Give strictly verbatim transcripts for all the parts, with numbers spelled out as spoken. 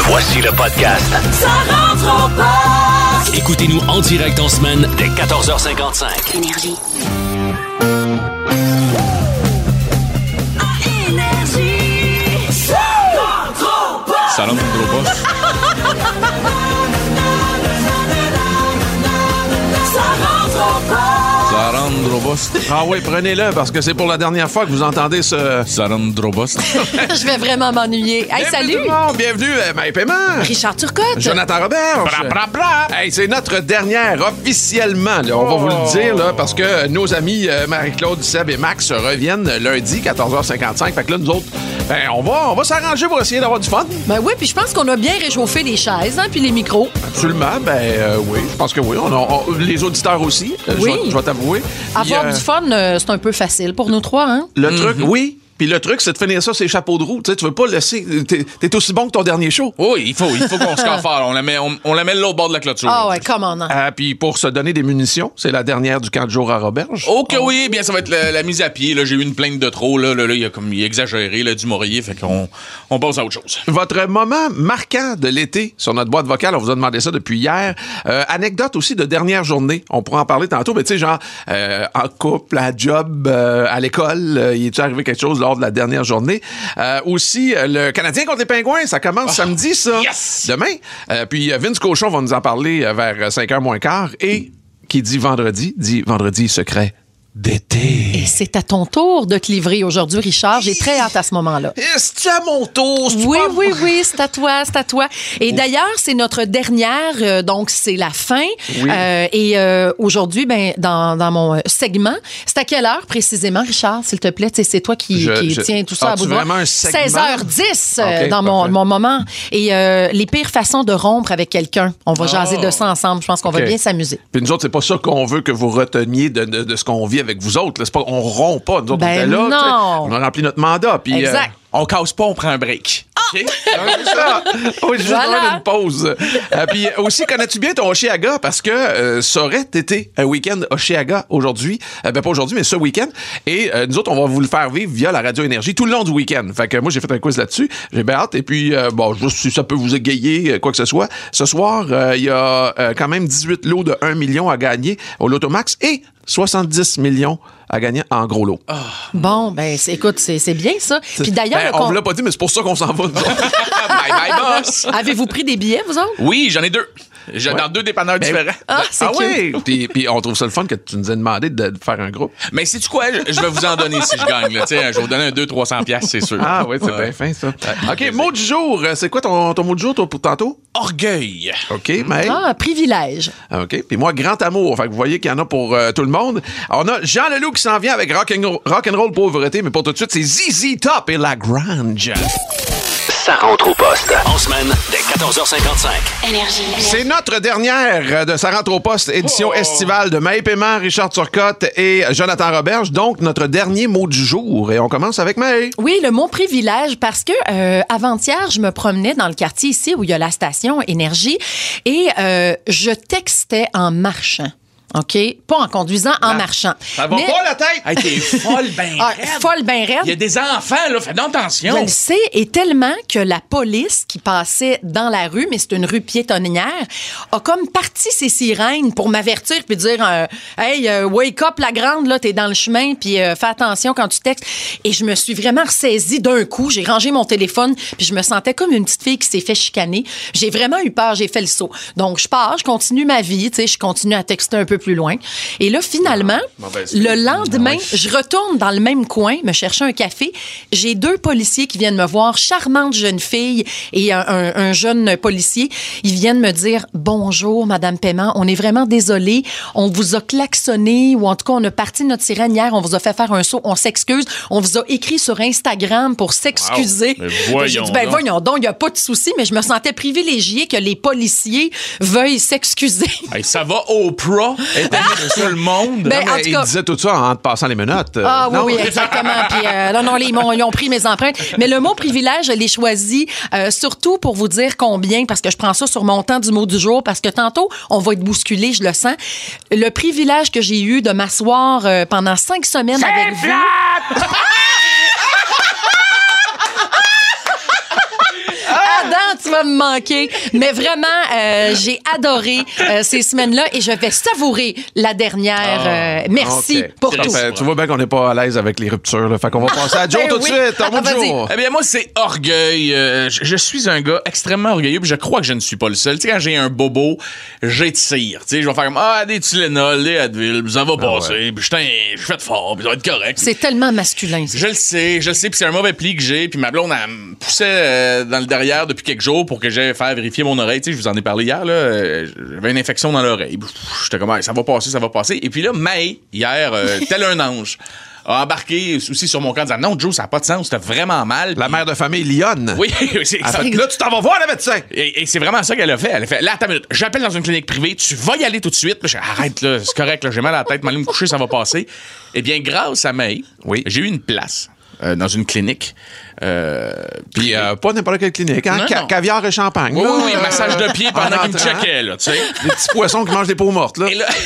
Voici le podcast. Ça rentre au poste. Écoutez-nous en direct en semaine dès quatorze heures cinquante-cinq. Énergie. À Énergie. Ça rentre au poste. Ça rentre au poste. Ça rentre au poste. Ça rentre au poste. Ah oui, prenez-le, parce que c'est pour la dernière fois que vous entendez ce... Ça rentre au poste. Je vais vraiment m'ennuyer. Hey, Bienvenue salut! tout le monde, bienvenue à Maï Paiement. Richard Turcotte. Jonathan Roberge. Bra, bra, bra. Hey, c'est notre dernière officiellement, là, on va vous le dire, là, parce que nos amis euh, Marie-Claude, Seb et Max reviennent lundi, quatorze heures cinquante-cinq. Fait que là, nous autres, ben, on va, on va s'arranger pour essayer d'avoir du fun. Ben oui, puis je pense qu'on a bien réchauffé les chaises, hein, puis les micros. Absolument, ben euh, oui, je pense que oui. On a, on- les auditeurs aussi, euh, Oui. je vais- je vais t'avouer. Puis, Avoir euh, du fun, euh, c'est un peu facile pour nous trois, hein? Le truc, oui. Puis le truc, c'est de finir ça, c'est chapeaux de roue. Tu sais, tu veux pas laisser... T'es, t'es aussi bon que ton dernier show. Oui, il faut, il faut qu'on se casse fort. On la met, on, on la met de l'autre bord de la clôture. Ah ouais, come on. hein. Euh, puis pour se donner des munitions, c'est la dernière du camp de jour à Roberge. Ok, oui, bien, ça va être la, la mise à pied. Là, j'ai eu une plainte de trop. Là, là, là, il a comme il a exagéré, là, du Maurier. Fait qu'on on passe à autre chose. Votre moment marquant de l'été sur notre boîte vocale, on vous a demandé ça depuis hier. Euh, anecdote aussi de dernière journée, on pourra en parler tantôt, mais tu sais, genre, euh, en couple, à job, euh, à l'école, euh, il est-tu arrivé quelque chose lors de la dernière journée? Euh, aussi, euh, le Canadien contre les Pingouins, ça commence samedi, ça. yes! Demain. Euh, puis euh, Vince Cochon va nous en parler euh, vers cinq heures moins quart. Et qui dit vendredi, dit vendredi secret d'été. Et c'est à ton tour de te livrer aujourd'hui, Richard. J'ai très hâte à ce moment-là. C'est à mon tour, c'est Oui, pas oui, moi? oui, c'est à toi, c'est à toi. Et d'ailleurs, c'est notre dernière, euh, donc c'est la fin. Oui. Euh, et euh, aujourd'hui, ben, dans, dans mon euh, segment, c'est à quelle heure précisément, Richard, s'il te plaît? Tu sais, c'est toi qui, Je- qui je- tiens tout ça à As-tu bout de bras. vraiment un segment? seize heures dix euh, Ok, dans mon, parfait. mon moment. Et euh, les pires façons de rompre avec quelqu'un. On va jaser de ça ensemble. Je pense qu'on Ok. va bien s'amuser. Puis nous autres, c'est pas ça qu'on veut que vous reteniez de, de, de ce qu'on vit avec vous autres. là. C'est pas, on rompt pas. Nous autres, Ben on était là. non. tu sais, On a rempli notre mandat. Puis, Exact. euh, On casse pas, on prend un break. OK? c'est ça. Oui, juste Voilà. besoin d'une pause. Euh, puis aussi, connais-tu bien ton Oshéaga? Parce que euh, ça aurait été un week-end Oshéaga aujourd'hui. Euh, ben pas aujourd'hui, mais ce week-end. Et euh, nous autres, on va vous le faire vivre via la Radio Énergie tout le long du week-end. Fait que moi, j'ai fait un quiz là-dessus. J'ai bien hâte. Et puis, euh, bon, juste si ça peut vous égayer, euh, quoi que ce soit. Ce soir, euh, il y a euh, quand même dix-huit lots de un million à gagner au Lotomax et soixante-dix millions à gagner en gros lot. Bon, ben, c'est- écoute, c'est c'est bien ça. Puis d'ailleurs, Ben, le on con- vous l'a pas dit, mais c'est pour ça qu'on s'en va. nous autres. Bye bye, boss! avez-vous pris des billets, vous autres? Oui, j'en ai deux. J'ai Ouais. dans deux dépanneurs Ben, différents. Ah, c'est Ah cute. oui! Puis, puis on trouve ça le fun que tu nous aies demandé de, de faire un groupe. Mais sais-tu quoi? Je, je vais vous en donner si je gagne. Là. Tu sais, je vais vous donner un deux cents trois cents piastres, c'est sûr. Ah oui, c'est Ouais. bien fin, ça. OK, mot du jour. Euh, C'est quoi ton, ton mot du jour toi, pour tantôt? Orgueil. OK, mais... Ah, privilège. OK. Puis moi, grand amour. Fait que vous voyez qu'il y en a pour euh, tout le monde. On a Jean Leloup qui s'en vient avec Rock'n'Roll rock and roll pauvreté, mais pour tout de suite, c'est Z Z Top et La Grange. Ça rentre au poste. En semaine dès quatorze heures cinquante-cinq. Énergie. C'est notre dernière euh, de Ça rentre au poste, édition Oh. estivale de Maï Paiement, Richard Turcotte et Jonathan Roberge. Donc, notre dernier mot du jour. Et on commence avec Maï. Oui, le mot privilège, parce que euh, avant-hier, je me promenais dans le quartier ici où il y a la station Énergie et euh, je textais en marchant. OK? Pas en conduisant, en marchant. Ça va Mais- pas la tête? Hey, t'es folle ben Ah, raide. folle ben raide. Il y a des enfants, là. Fais donc Je attention. le sais, et tellement que la police qui passait dans la rue, mais c'est une rue piétonnière, a comme parti ses sirènes pour m'avertir puis dire euh, Hey, euh, wake up la grande, là, t'es dans le chemin, puis euh, fais attention quand tu textes. Et je me suis vraiment ressaisie d'un coup. J'ai rangé mon téléphone, puis je me sentais comme une petite fille qui s'est fait chicaner. J'ai vraiment eu peur, j'ai fait le saut. Donc, je pars, je continue ma vie, tu sais, je continue à texter un peu plus loin. Et là, finalement, mauvaise le fille. lendemain, je retourne dans le même coin, me chercher un café. J'ai deux policiers qui viennent me voir, charmante jeune fille et un, un- un jeune policier. Ils viennent me dire « Bonjour, Madame Paiement, on est vraiment désolé. On vous a klaxonné ou en tout cas, on a parti notre sirène hier, on vous a fait faire un saut, on s'excuse. On vous a écrit sur Instagram pour s'excuser. Wow. Mais J'ai voyons dit « Ben donc. voyons donc, il n'y a pas de souci, mais je me sentais privilégiée que les policiers veuillent s'excuser. Hey, ça va au pro. Tout le monde. Ben, Non, en mais tout il cas- disait tout ça en te passant les menottes. euh, Ah oui, non? oui, exactement. Puis, euh, non, non, les- ils, m'ont- ils ont pris mes empreintes. Mais le mot privilège, je l'ai choisi euh, surtout pour vous dire combien, parce que je prends ça sur mon temps du mot du jour, parce que tantôt, on va être bousculé, je le sens. Le privilège que j'ai eu de m'asseoir euh, pendant cinq semaines avec vous. Adam, tu vas me manquer. Mais vraiment, euh, j'ai adoré euh, ces semaines-là et je vais savourer la dernière. Euh, merci Okay. pour tout. Fait, tu vois bien qu'on n'est pas à l'aise avec les ruptures. Là. Fait qu'on va passer à Joe Ben tout de oui. suite. À Ah, moi de vas-y. jour. Eh bien, moi, c'est orgueil. Euh, je, je suis un gars extrêmement orgueilleux, puis je crois que je ne suis pas le seul. Tu sais, quand j'ai un bobo, j'étire. Tu sais, je vais faire comme, ah, des Tylenol, des Advil, puis ça va passer, ouais. puis je je fais de fort, puis ça va être correct. C'est tellement masculin. ça. Je le sais, je le sais, puis c'est un mauvais pli que j'ai, puis ma blonde, elle me poussait euh, dans le derrière depuis quelques jours pour que j'aille faire vérifier mon oreille. Tu sais, je vous en ai parlé hier, là. euh, J'avais une infection dans l'oreille. J'étais comme, ah, ça va passer, ça va passer. Et puis là, May, hier, euh, tel un ange, a embarqué aussi sur mon camp en disant, non, Joe, ça n'a pas de sens, c'était vraiment mal. La Puis- mère de famille, Lyonne. Oui, c'est Elle ça. fait, là, tu t'en vas voir le médecin. Et, et c'est vraiment ça qu'elle a fait. Elle a fait, là, attends une minute, j'appelle dans une clinique privée, tu vas y aller tout de suite. Puis je dis, arrête, là, c'est correct, là, j'ai mal à la tête, m'aller me coucher, ça va passer. Eh bien, grâce à May, Oui. j'ai eu une place euh, dans une clinique. Euh, Puis euh, pas n'importe quelle clinique, hein? Non, Ca- non. caviare et champagne. oui, là, oui, oui, euh, massage de pied pendant en qu'il me entrant. checkait, là, tu sais. Des petits poissons qui mangent des peaux mortes, là. Et là...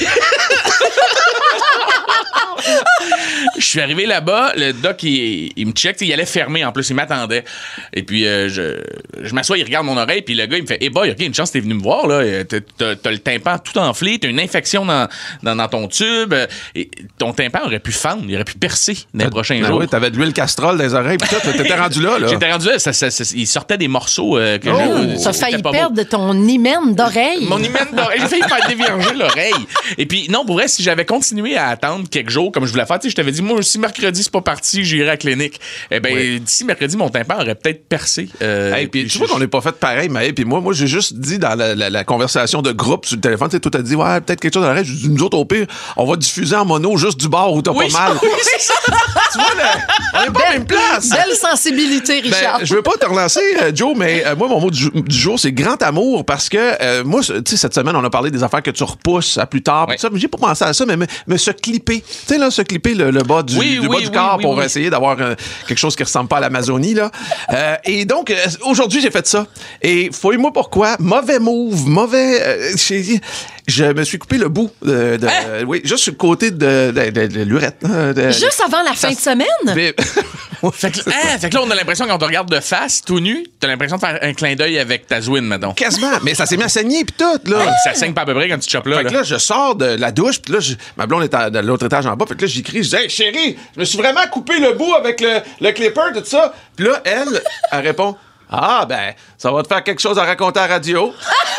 Je suis arrivé là-bas, le doc, il, il me check, il allait fermer en plus, il m'attendait. Et puis, euh, je, je m'assois, il regarde mon oreille, puis le gars, il me fait, hey boy, OK, une chance, t'es venu me voir, là. T'as, t'as- t'as le tympan tout enflé, t'as une infection dans, dans, dans ton tube. Et ton tympan aurait pu fendre, il aurait pu percer dans les prochains Ben jours. oui, t'avais de l'huile castrol dans les oreilles, puis tout, t'étais rendu là, là. J'étais rendu là, ça, ça- ça- il sortait des morceaux euh, que Oh! j'ai. T'as failli perdre ton hymen d'oreille. Mon hymen d'oreille. J'ai failli faire dévierger l'oreille. Et puis, non, pour vrai, si j'avais continué à attendre quelques jours, comme je voulais faire, tu sais, je t'avais dit, moi, si mercredi, c'est pas parti, j'irai à la clinique. Eh bien, Oui. d'ici mercredi, mon tympan aurait peut-être percé. Euh, Hey, puis tu je- vois qu'on n'est pas fait pareil, mais puis moi, moi j'ai juste dit dans la, la- la conversation de groupe sur le téléphone, tu sais, toi t'as dit ouais peut-être quelque chose dans l'arrêt. J'ai dit nous autres au pire, on va diffuser en mono juste du bar où t'as Oui, pas mal. oui, c'est ça. Tu vois là, on n'est pas à la même place. Belle sensibilité, Richard. Ben, je veux pas te relancer, euh, Joe, mais euh, moi, mon mot du, jou- du jour, c'est grand amour parce que, euh, moi, tu sais, cette semaine, on a parlé des affaires que tu repousses à plus tard. Ouais. pis ça, mais j'ai pas pensé à ça, mais, mais, mais se clipper. Tu sais, là, se clipper le, le bas du, Oui, du bas oui, du oui, corps oui, pour oui. essayer d'avoir euh, quelque chose qui ressemble pas à l'Amazonie, là. Euh, et donc, euh, aujourd'hui, j'ai fait ça. Et fouille-moi pourquoi. Mauvais move, mauvais. euh, j'ai- je me suis coupé le bout de. de- Hein? Oui, juste sur le côté de, de, de- de l'urette. hein, de- Juste avant la fin de semaine? Mais- Fait que, hein, fait que là, on a l'impression, quand on te regarde de face, tout nu, t'as l'impression de faire un clin d'œil avec ta zouine, mettons. Quasiment. Mais ça s'est mis à saigner, pis tout, là. Ouais, ça saigne pas à peu près quand tu chopes là. Fait que là. là, je sors de la douche, puis là, je- ma blonde est à, de l'autre étage en bas, fait que là, j'y crie, je dis, hey, chérie, je me suis vraiment coupé le bout avec le, le clipper, tout ça. Puis là, elle, elle répond, ah, ben, ça va te faire quelque chose à raconter à la radio.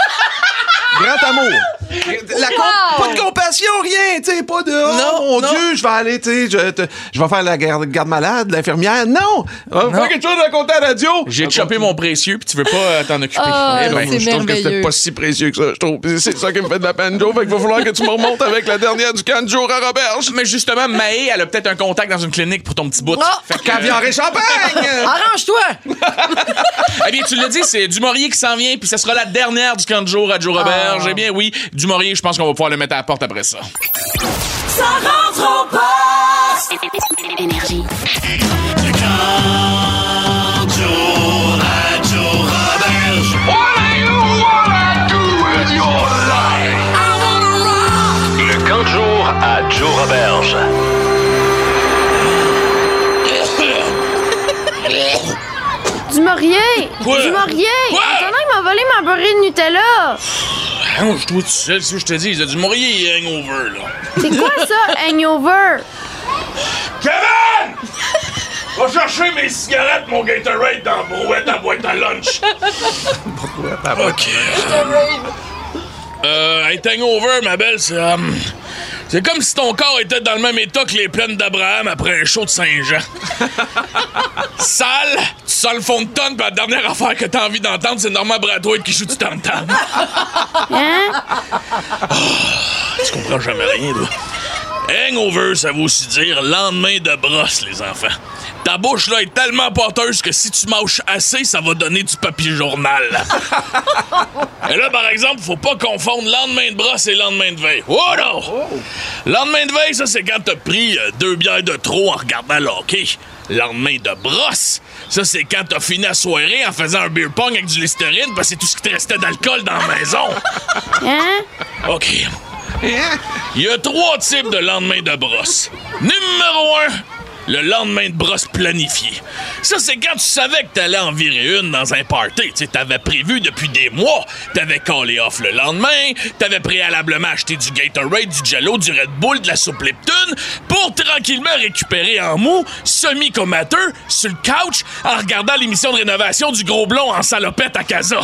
Grand amour. La com- Pas de compassion, rien, tu sais, pas de, oh Non, mon non. Dieu, je vais aller, tu sais, je, te- je vais faire la garde, garde malade, l'infirmière. Non! On va Non. faire quelque chose à raconter à la radio. J'ai chopé mon précieux, puis tu veux pas euh, t'en occuper. Ah, Eh ben, c'est je trouve que merveilleux. c'était pas si précieux que ça, je trouve. Puis c'est ça qui me fait de la peine, Joe. Fait qu'il va falloir que tu me remontes avec la dernière du camp de jour à Roberge. Mais justement, Maë, elle a peut-être un contact dans une clinique pour ton petit bout. Ah! Fait que, Caviar et champagne! Arrange-toi! eh bien, tu l'as dit, c'est Dumouriez qui s'en vient, puis ce sera la dernière du camp de jour à Joe Roberge. Ah. Eh bien, oui, Dumouriez, je pense qu'on va pouvoir le mettre à la porte après ça. Ça rentre au poste. Énergie. Le camp de jour à Joe Roberge. Du Maurier! Quoi? Du Maurier! Quoi? Antonin m'a volé ma beurrée de Nutella! Non, je trouve tout seul, c'est ce que je te dis. Du Dumouriez est hangover, là. C'est quoi ça, hangover? Kevin! Va chercher mes cigarettes, mon Gatorade dans la brouette à boîte à lunch. OK. Euh, être hangover, ma belle, c'est... euh, c'est comme si ton corps était dans le même état que les plaines d'Abraham après un show de Saint-Jean. Sale, tu sens le fond de tonne, pis la dernière affaire que t'as envie d'entendre, c'est Norman Brathwaite qui joue du tam-tam. Hein? Tu comprends jamais rien, toi. Hangover, ça veut aussi dire lendemain de brosse, les enfants. Ta bouche, là, est tellement pâteuse que si tu mâches assez, ça va donner du papier journal. Et là, par exemple, faut pas confondre lendemain de brosse et lendemain de veille. Oh non! Lendemain de veille, ça, c'est quand t'as pris euh, deux bières de trop en regardant le hockey. Lendemain de brosse, ça, c'est quand t'as fini la soirée en faisant un beer pong avec du Listerine parce que c'est tout ce qui te restait d'alcool dans la maison. Hein? OK. Il y a trois types de lendemain de brosse. Numéro un, le lendemain de brosse planifié. Ça, c'est quand tu savais que t'allais en virer une dans un party. Tu sais, t'avais prévu depuis des mois. T'avais callé off le lendemain. T'avais préalablement acheté du Gatorade, du Jello, du Red Bull, de la soupe Lipton pour tranquillement récupérer en mou, semi-comateux, sur le couch, en regardant l'émission de rénovation du Gros Blond en salopette à Casa.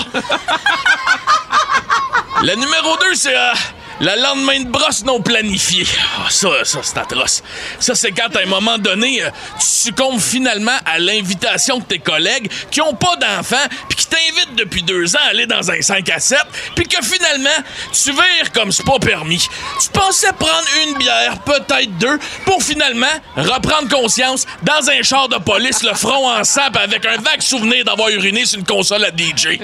Le numéro deux, c'est... Euh, le lendemain de brosse non planifié. Oh, ça, ça, c'est atroce. Ça, c'est quand, à un moment donné, euh, tu succombes finalement à l'invitation de tes collègues qui ont pas d'enfants puis qui t'invitent depuis deux ans à aller dans un cinq à sept puis que finalement, tu vires comme c'est pas permis. Tu pensais prendre une bière, peut-être deux, pour finalement reprendre conscience dans un char de police, le front en sang pis avec un vague souvenir d'avoir uriné sur une console à D J.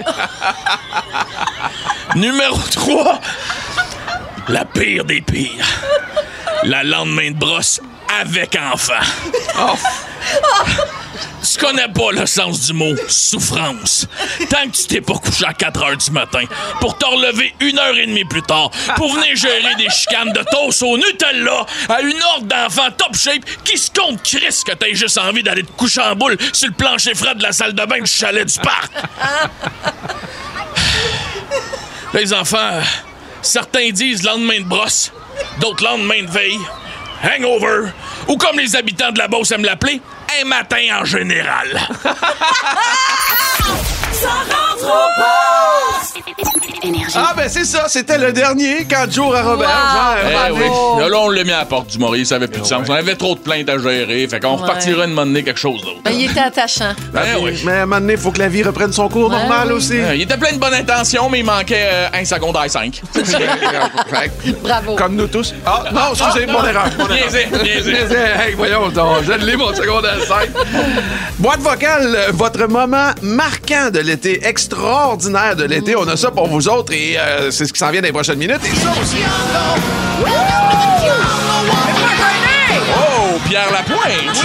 Numéro trois... La pire des pires. La lendemain de brosse avec enfant. Oh. Tu connais pas le sens du mot souffrance. Tant que tu t'es pas couché à quatre heures du matin pour te relever une heure et demie plus tard pour venir gérer des chicanes de toast au Nutella à une horde d'enfants top shape qui se compte Chris que t'aies juste envie d'aller te coucher en boule sur le plancher frais de la salle de bain du chalet du parc. Les enfants... Certains disent lendemain de brosse, d'autres lendemain de veille, hangover, ou comme les habitants de la Beauce aiment l'appeler, un matin en général. Ça rentre au poste! Énergie. Ah, ben c'est ça, c'était le dernier, quatre jours à Robert. Wow, Genre, Eh bravo. oui. Là, on l'a mis à la porte du Maurice, ça avait plus de sens. On avait trop de plaintes à gérer, fait qu'on Ouais. repartira une monnaie quelque chose d'autre. Ben, il était attachant. Ben oui. Mais à un moment donné, il faut que la vie reprenne son cours Ouais, normal oui. aussi. Euh, il était plein de bonnes intentions, mais il manquait euh, un secondaire cinq. Bravo. Comme nous tous. Ah, non, excusez, mon erreur. Mon erreur. Niaisé, niaisé. Hey, voyons donc, je l'ai mon secondaire cinq. Boîte vocale, euh, votre moment marquant de l'été, extraordinaire de l'été. On a ça pour vous autres et euh, c'est ce qui s'en vient dans les prochaines minutes. Et ça aussi. Oh, Pierre Lapointe.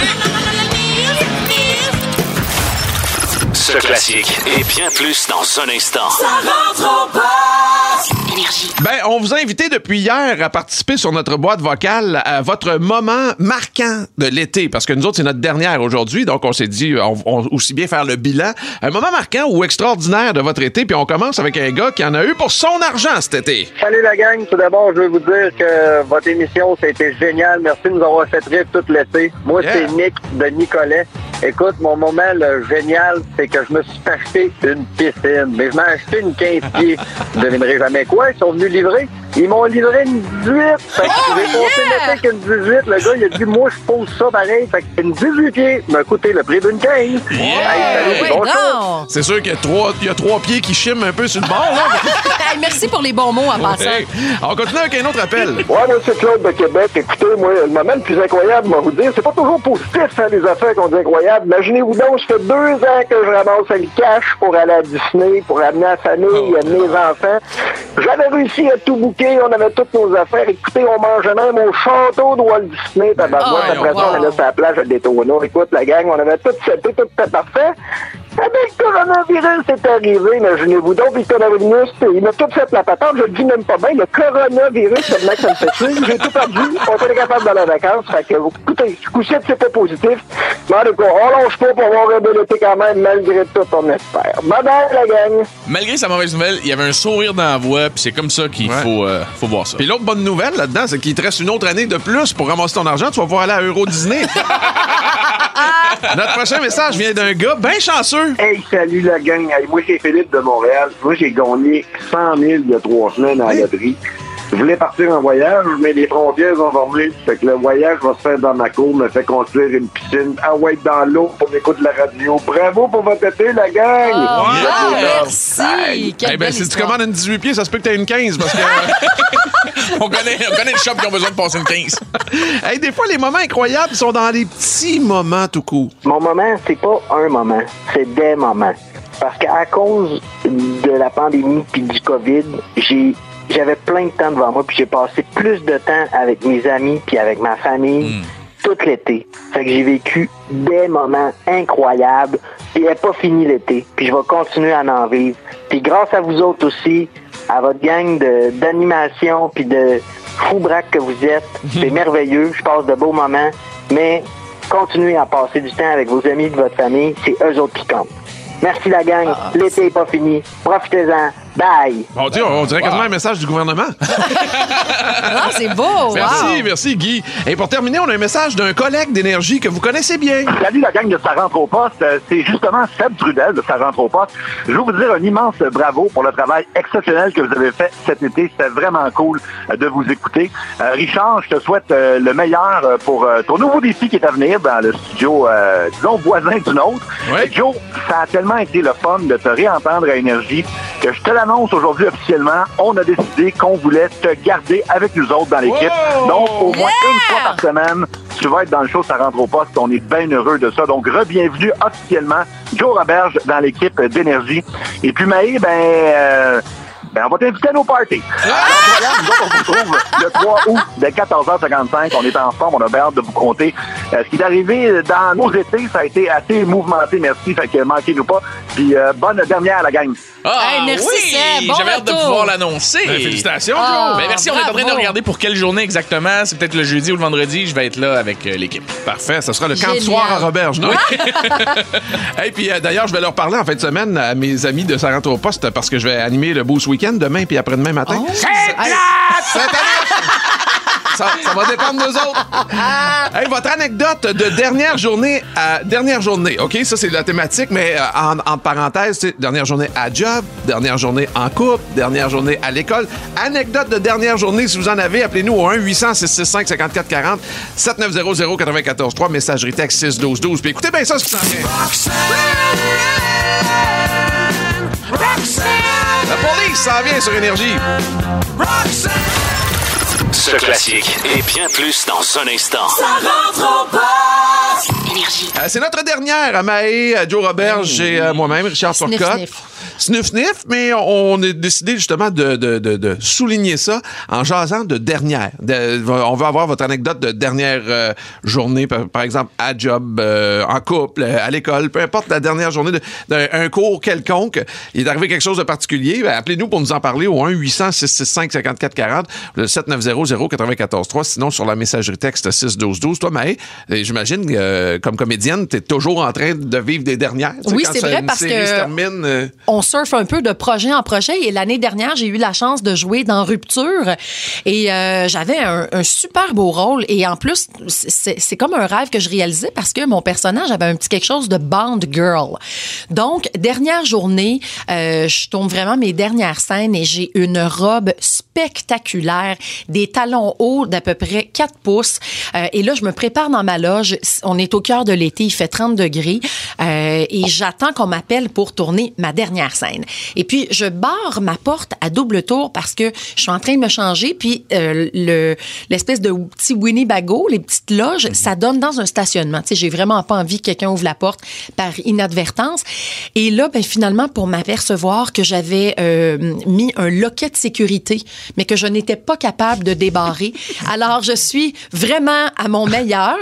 Ce classique et bien plus dans un instant. Ça rentre au poste! Énergie. Ben, on vous a invité depuis hier à participer sur notre boîte vocale à votre moment marquant de l'été. Parce que nous autres, c'est notre dernière aujourd'hui. Donc, on s'est dit, on, on aussi bien faire le bilan. Un moment marquant ou extraordinaire de votre été. Puis on commence avec un gars qui en a eu pour son argent cet été. Salut la gang, tout d'abord je veux vous dire que votre émission ça a été génial, merci de nous avoir fait rire tout l'été. Moi Yeah. c'est Nick de Nicolet. Écoute, mon moment le génial, c'est que je me suis acheté une piscine, mais je m'ai acheté une quinze pieds. Vous devinerez jamais quoi, ils sont venus livrer. Ils m'ont livré une dix-huit. Fait que Oh, j'ai passé yeah! l'été avec une dix-huit. Le gars, il a dit, moi, je pose ça pareil. Fait que une dix-huit pieds m'a coûté le prix d'une quinze. Hey, salut, Oui, bon show. non. C'est sûr qu'il y a trois, il y a trois pieds qui chiment un peu sur le bord, là. Hey, merci pour les bons mots en passant. Hey, on continue avec un autre appel. Ouais, monsieur Claude de Québec, écoutez, moi, le moment le plus incroyable, moi, vous dire, c'est pas toujours positif, hein, les affaires qu'on dit incroyables. Imaginez-vous donc, ça fait deux ans que je ramasse le cash pour aller à Disney, pour amener la famille, amener les enfants. J'avais réussi à tout booker, on avait toutes nos affaires. Écoutez, on mangeait même au château de Walt Disney, tabarouette. Oh, Après ça, wow. on allait sur la plage à Daytona. Écoute, la gang, on avait tout seté, tout était parfait. Avec le coronavirus, c'est arrivé, imaginez-vous donc, puis le coronavirus, il m'a tout fait la patente, je le dis même pas bien, le coronavirus, tellement que ça me fait suivre, j'ai tout perdu, on était capable d'aller en vacances, fait que, écoutez, ce coup-ci, c'est pas positif, mais en tout cas, on lâche pas pour avoir un bel été quand même, malgré tout, on espère. Bye bye, la gang! Malgré sa mauvaise nouvelle, il y avait un sourire dans la voix, puis c'est comme ça qu'il Ouais. faut, euh, faut voir ça. Puis l'autre bonne nouvelle là-dedans, c'est qu'il te reste une autre année de plus pour ramasser ton argent. Tu vas pouvoir aller à Euro Disney. Notre prochain message vient d'un gars bien chanceux. Hey, salut la gang. Hey, moi, c'est Philippe de Montréal. Moi, j'ai gagné cent mille il y a trois semaines à la loterie. Je voulais partir en voyage, mais les frontières ont fermé. Fait que le voyage va se faire dans ma cour, me fait construire une piscine. Ah ouais, dans l'eau pour l'écoute de la radio. Bravo pour votre été, la gang! Oh, Yeah. wow, merci. Quelle Eh ben, belle si tu histoire. commandes une dix-huit pieds, ça se peut que t'aies une quinze parce que. on, connaît, on connaît les shops qui ont besoin de passer une quinze. Hey, des fois, les moments incroyables sont dans les petits moments tout court. Mon moment, c'est pas un moment, c'est des moments. Parce qu'à cause de la pandémie puis du COVID, j'ai j'avais plein de temps devant moi puis j'ai passé plus de temps avec mes amis puis avec ma famille tout l'été. Fait que j'ai vécu des moments incroyables. Il n'est pas fini l'été. Puis je vais continuer à en vivre. Puis grâce à vous autres aussi, à votre gang de d'animation puis de fou braque que vous êtes, c'est merveilleux. Je passe de beaux moments. Mais continuez à passer du temps avec vos amis de votre famille. C'est eux autres qui comptent. Merci la gang. Ah, L'été n'est pas fini. Profitez-en. Bye. Bon, Dieu, on dirait quasiment un message du gouvernement. Ah, c'est beau! Merci, wow. merci, Guy. Et pour terminer, on a un message d'un collègue d'énergie que vous connaissez bien. Salut la gang de Ça rentre au poste. Euh, C'est justement Seb Trudel de Ça rentre au poste. Je veux vous dire un immense bravo pour le travail exceptionnel que vous avez fait cet été. C'était vraiment cool euh, de vous écouter. Euh, Richard, je te souhaite euh, le meilleur euh, pour euh, ton nouveau défi qui est à venir dans le studio, euh, disons, voisin du nôtre. Ouais. Joe, ça a tellement été le fun de te réentendre à Énergie que je te l'annonce aujourd'hui officiellement. On a décidé qu'on voulait te garder avec nous autres dans l'équipe. Wow! Donc, au moins Yeah! une fois par semaine, tu vas être dans le show Ça rentre au poste. On est bien heureux de ça. Donc, re-bienvenue officiellement, Joe Roberge, dans l'équipe d'Énergie. Et puis, Maë, ben... Euh, Ben, on va t'inviter à nos parties. Alors, voilà, nous autres, on se retrouve le trois août dès quatorze heures cinquante-cinq. On est en forme, on a bien hâte de vous compter. Euh, ce qui est arrivé dans nos étés, ça a été assez mouvementé, merci. Fait que manquez-nous pas. Puis euh, bonne dernière, la gang. Ah, Hey, merci, oui! Seb. Bon J'avais hâte de retour. pouvoir l'annoncer. Ben, félicitations, Ah. Joe. Ben, merci, on est en train de bravo. regarder pour quelle journée exactement. C'est peut-être le jeudi ou le vendredi. Je vais être là avec euh, l'équipe. Parfait, ce sera le camp de Génial. soir à Roberge, non? Et puis euh, d'ailleurs, je vais leur parler en fin de semaine à mes amis de Ça rentre au poste parce que je vais animer le Boost Weekend demain puis après-demain matin. Oh. C'est Hey. Cette année! Ça, ça va dépendre de nous autres. Hey, votre anecdote de dernière journée à dernière journée, OK? Ça, c'est la thématique, mais euh, en, en parenthèse, c'est dernière journée à job, dernière journée en couple, dernière journée à l'école. Anecdote de dernière journée, si vous en avez, appelez-nous au un huit cents six six cinq cinq quatre quatre zéro sept neuf zéro zéro neuf quatre trois, messagerie texte six douze douze. Puis écoutez bien ça, ce qui s'en vient. La police s'en vient sur Énergie. Ce classique et bien plus dans un instant. Ça rentre au poste. Euh, c'est notre dernière à Maë, à Joe Roberge et euh, moi-même, Richard Sniff, Turcotte. sniff. Sniff, sniff, mais on a décidé justement de, de, de, de souligner ça en jasant de dernière. De- on veut avoir votre anecdote de dernière euh, journée, par, par exemple, à job, euh, en couple, euh, à l'école, peu importe la dernière journée de- d'un cours quelconque. Il est arrivé quelque chose de particulier. Ben, appelez-nous pour nous en parler au un huit cents six six cinq cinq quatre quatre zéro, le sept neuf zéro zéro neuf quatre trois. Sinon, sur la messagerie texte six douze douze. Toi, Maë, euh, j'imagine, euh, comme comédienne, t'es toujours en train de vivre des dernières. Tu sais, Oui, quand c'est ça- vrai, une parce série que se termine, euh, on surfe un peu de projet en projet. Et l'année dernière, j'ai eu la chance de jouer dans Rupture. Et euh, j'avais un, un super beau rôle. Et en plus, c'est c'est comme un rêve que je réalisais parce que mon personnage avait un petit quelque chose de Bond Girl. Donc, dernière journée, euh, je tourne vraiment mes dernières scènes et j'ai une robe spectaculaire, des talons hauts d'à peu près quatre pouces. Euh, et là, je me prépare dans ma loge. On est au cœur de l'été, il fait trente degrés. Euh, et j'attends qu'on m'appelle pour tourner ma dernière scène. Et puis, je barre ma porte à double tour parce que je suis en train de me changer. Puis, euh, le l'espèce de petit Winnebago, les petites loges, ça donne dans un stationnement. Tu sais, j'ai vraiment pas envie que quelqu'un ouvre la porte par inadvertance. Et là, ben, finalement, pour m'apercevoir que j'avais euh, mis un loquet de sécurité, mais que je n'étais pas capable de débarrer. Alors, je suis vraiment à mon meilleur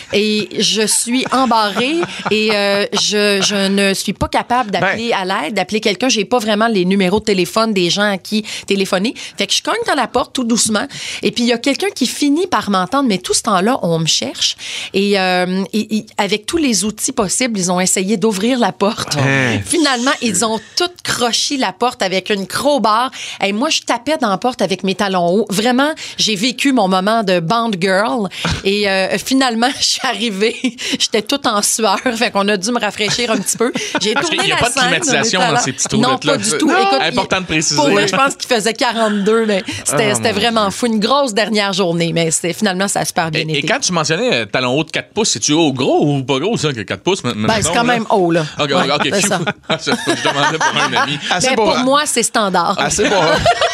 et je suis embarrée et euh, je, je ne suis pas capable d'appeler à l'aide, d'appeler quelqu'un. J'ai pas vraiment les numéros de téléphone des gens à qui téléphoner. Fait que je cogne dans la porte tout doucement et puis il y a quelqu'un qui finit par m'entendre, mais tout ce temps-là, on me cherche et, euh, et, et avec tous les outils possibles, ils ont essayé d'ouvrir la porte. Hein. Finalement, ils ont tout croché la porte avec une crowbar. Et moi, je tapais dans la porte avec mes talons hauts. Vraiment, j'ai vécu mon moment de Bond Girl. Et euh, finalement, je suis arrivée. J'étais toute en sueur. Fait qu'on a dû me rafraîchir un petit peu. J'ai Parce tourné qu'il y a la pas de scène climatisation mes dans talons. ces petites Non, roulettes-là. pas du tout. Non. Écoute, Important il- de préciser. Pour vrai, je pense qu'il faisait quarante-deux, mais c'était Ah, c'était mon vraiment fou. Une grosse dernière journée, mais c'était finalement, ça a super bien Et, et été. quand tu mentionnais euh, talon haut de quatre pouces, c'est-tu haut gros ou pas gros, ça, que quatre pouces? m- Ben, c'est mettons, quand là? même haut, là. OK, Ouais, OK, c'est ça. C'est ça que je demandais pour un ami. assez Ben, pour, pour moi, c'est standard. assez pour,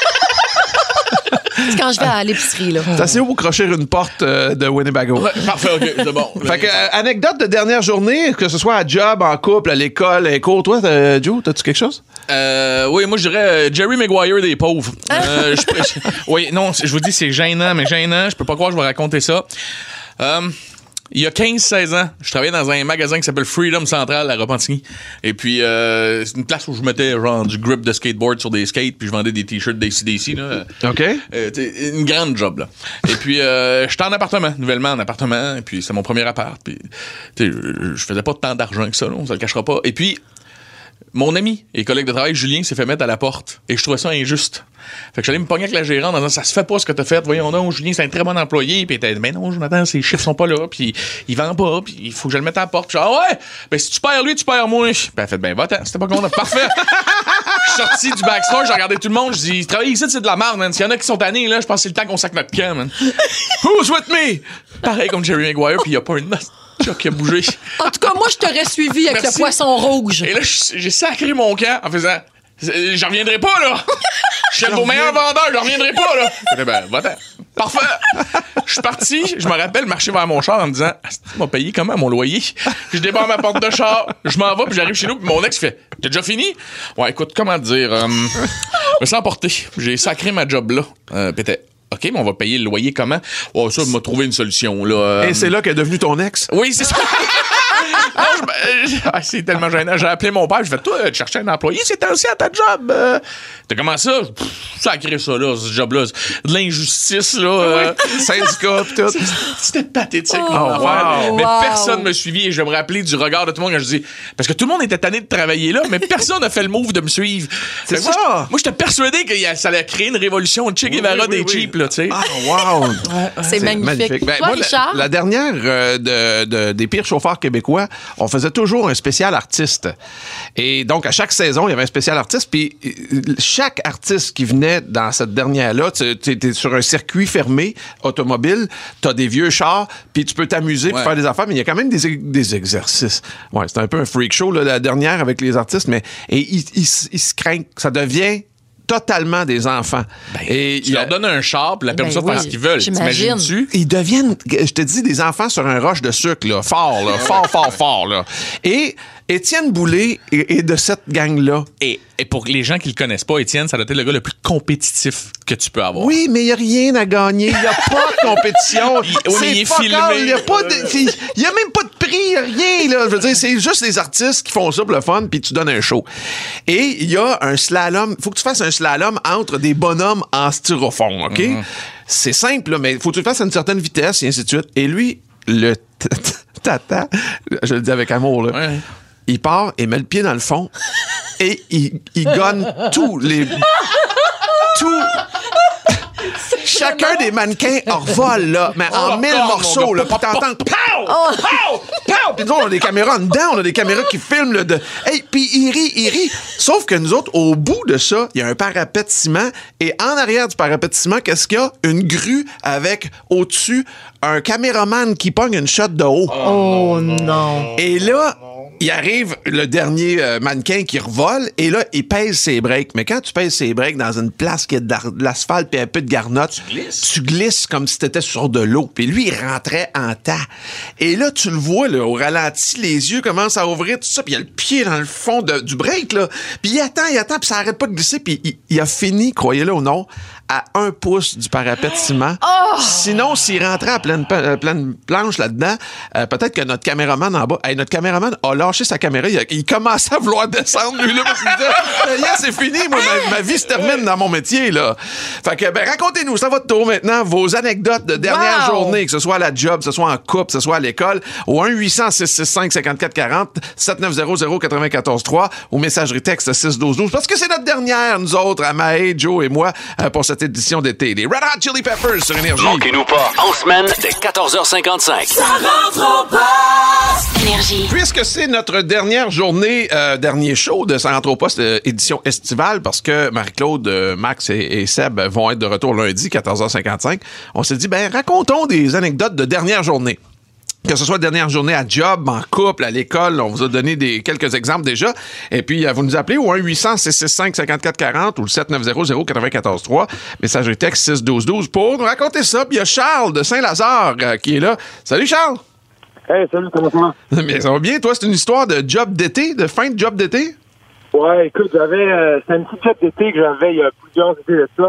C'est quand je vais à l'épicerie, là. c'est assez haut pour crocher une porte euh, de Winnebago. Ouais, parfait, OK, c'est bon. Fait que, euh, anecdote de dernière journée, que ce soit à job, en couple, à l'école, à l'école. Toi, t'as- Joe, t'as-tu quelque chose? Euh, oui, moi, je dirais euh, Jerry Maguire des pauvres. Euh, je- je- oui, non, je vous dis, c'est gênant, mais gênant. Je peux pas croire que je vais raconter ça. Euh, il y a quinze seize ans, je travaillais dans un magasin qui s'appelle Freedom Central à Repentigny. Et puis, euh, c'est une place où je mettais genre du grip de skateboard sur des skates, puis je vendais des t-shirts d'A C D C. Là. OK. Euh, une grande job, là. Et puis, euh, j'étais en appartement, nouvellement en appartement, et puis c'est mon premier appart. Puis, je, je faisais pas tant d'argent que ça, là, on se le cachera pas. Et puis, mon ami et collègue de travail, Julien, s'est fait mettre à la porte. Et je trouvais ça injuste. Fait que j'allais me pogner avec la gérante en disant, ça se fait pas ce que t'as fait. Voyons donc, Julien, c'est un très bon employé. Puis elle était, mais non, Jonathan, ses chiffres sont pas là. Puis il vend pas. Puis il faut que je le mette à la porte. Puis je dis, ah ouais, ben si tu perds lui, tu perds moi. Puis elle fait, ben va-t'en, c'était pas content. Parfait. Je suis sorti du backstore, j'ai regardé tout le monde. Je dis, travailler ici, c'est de la merde, man. S'il y en a qui sont tannés, là, je pense que c'est le temps qu'on sac notre camp, man. Who's with me? Pareil comme Jerry Maguire, puis il y a pas une Chuck qui a bougé. En tout cas, moi, je t'aurais suivi avec Merci. le poisson rouge. Et là, j'ai sacré mon camp en faisant, j'en reviendrai pas, là. Je suis vos meilleurs vendeurs, j'en reviendrai pas, là. Je dis, ben, va-t'en. Parfait. Je suis parti, je me rappelle marcher vers mon char en me disant, tu m'as payé comment mon loyer? Je débarre ma porte de char, je m'en vais, puis j'arrive chez nous, puis mon ex fait, t'as déjà fini? Ouais, écoute, comment te dire, euh, je me sens emporté. J'ai sacré ma job là. Euh, puis t'es, OK, mais on va payer le loyer comment? Oh, ça, m'a trouvé une solution, là. Et c'est là qu'elle est devenue ton ex? Oui, c'est ça. Non, je, je, ah, c'est tellement gênant. J'ai appelé mon père, je fais, toi, tu cherchais un employé, c'était aussi à ta job. Euh, T'as comment ça? Pff, sacré ça, là, ce job-là. De l'injustice, là. Euh, syndicat, pis tout. C'était pathétique, oh, mon affaire. wow. Mais Wow. personne me suivit et je me rappelais du regard de tout le monde quand je dis, parce que tout le monde était tanné de travailler là, mais personne n'a fait le move de me suivre. C'est fait, ça. Moi, moi, j'étais persuadé que ça allait créer une révolution, Che Guevara oui, oui, des oui. cheap, là, tu sais. Ah, wow! C'est magnifique. Ben, Toi, moi, Richard? la, la dernière euh, de, de- des pires chauffeurs québécois, on faisait toujours un spécial artiste. Et donc, à chaque saison, il y avait un spécial artiste. Puis, euh, chaque artiste qui venait dans cette dernière-là, tu tu étais sur un circuit fermé automobile, tu as des vieux chars, puis tu peux t'amuser pour Ouais. faire des affaires, mais il y a quand même des, ex- des exercices. Ouais, c'est un peu un freak show, là, la dernière avec les artistes, mais et ils ils s- ils se craignent. Ça devient totalement des enfants. Et Tu il y a- leur donnes un char pis la permission Ben de faire oui, ce qu'ils veulent. j'imagine. T'imagines-tu? Ils deviennent, je te dis, des enfants sur un roche de sucre, là, fort, là, fort, fort, fort, là. Et Étienne Boulay est, est de cette gang-là. Et, et pour les gens qui le connaissent pas, Étienne, ça doit être le gars le plus compétitif que tu peux avoir. Oui, mais il n'y a rien à gagner. Il n'y a pas de compétition. Il- oui, mais il est fuck filmé. all. Il n'y a, pas de- il y a même pas de prix, il y a rien. Là. Je veux dire, c'est juste des artistes qui font ça pour le fun, puis tu donnes un show. Et il y a un slalom. Il faut que tu fasses un slalom entre des bonhommes en styrofoam, OK? Mm-hmm. C'est simple, là, mais il faut que tu le fasses à une certaine vitesse, et ainsi de suite. Et lui, le t- t- tata, je le dis avec amour, là, Ouais. il part et met le pied dans le fond et il, il gonne tous les... Tout... Chacun des mannequins revole, là, mais en Oh, mille oh, morceaux, mon là, gars. puis t'entends pow! Pow! Pow! Puis nous, on a des caméras en dedans, on a des caméras qui filment le... De... Hey, puis il rit, il rit. Sauf que nous autres, au bout de ça, il y a un parapet de ciment, et en arrière du parapet de ciment, qu'est-ce qu'il y a? Une grue avec, au-dessus, un caméraman qui pogne une shot de haut. Oh non. Et là, il arrive le dernier euh, mannequin qui revole et là, il pèse ses breaks. Mais quand tu pèses ses breaks dans une place qui a de, la- de l'asphalte puis un peu de garnotte, tu glisses. tu glisses comme si t'étais sur de l'eau. Puis lui, il rentrait en tas. Et là, tu le vois, là, au ralenti, les yeux commencent à ouvrir, tout ça, puis il a le pied dans le fond de- du break, là. Puis il attend, il attend, puis ça arrête pas de glisser. Puis il, il a fini, croyez-le ou non, à un pouce du parapet de ciment. Sinon, s'il rentrait à pleine, pa- à pleine planche là-dedans, euh, peut-être que notre caméraman en bas, hey, notre caméraman a lâché sa caméra, il, a- il commençait à vouloir descendre, lui, là, parce qu'il disait, ça y est, c'est fini, moi, ma, ma vie se termine dans mon métier, là. Fait que, ben, racontez-nous, c'est à votre tour maintenant, vos anecdotes de dernière Wow! journée, que ce soit à la job, que ce soit en couple, que ce soit à l'école, au un huit cents six six cinq cinq quatre quatre zéro, sept neuf zéro zéro neuf quatre trois, ou messagerie texte six douze douze, parce que c'est notre dernière, nous autres, Amae, Joe et moi, euh, pour cette édition d'été. Les Red Hot Chili Peppers sur Énergie. Manquez-nous pas, en semaine, dès quatorze heures cinquante-cinq. Ça rentre au poste. Énergie. Puisque c'est notre dernière journée, euh, dernier show de Ça rentre au poste, euh, édition estivale, parce que Marie-Claude, euh, Max et, et Seb vont être de retour lundi, quatorze heures cinquante-cinq, on s'est dit, ben, racontons des anecdotes de dernière journée. Que ce soit dernière journée à job, en couple, à l'école, on vous a donné des, quelques exemples déjà. Et puis, euh, vous nous appelez au un huit cents six six cinq cinq quatre quatre zéro ou le sept neuf zéro zéro neuf quatre trois. Messagerie texte six douze douze pour nous raconter ça. Puis il y a Charles de Saint-Lazare euh, qui est là. Salut Charles! Hey, salut, comment ça va? Mais ça va bien, toi, c'est une histoire de job d'été, de fin de job d'été? Ouais, écoute, j'avais. Euh, c'est un petit job d'été que j'avais il y a plusieurs étés de ça.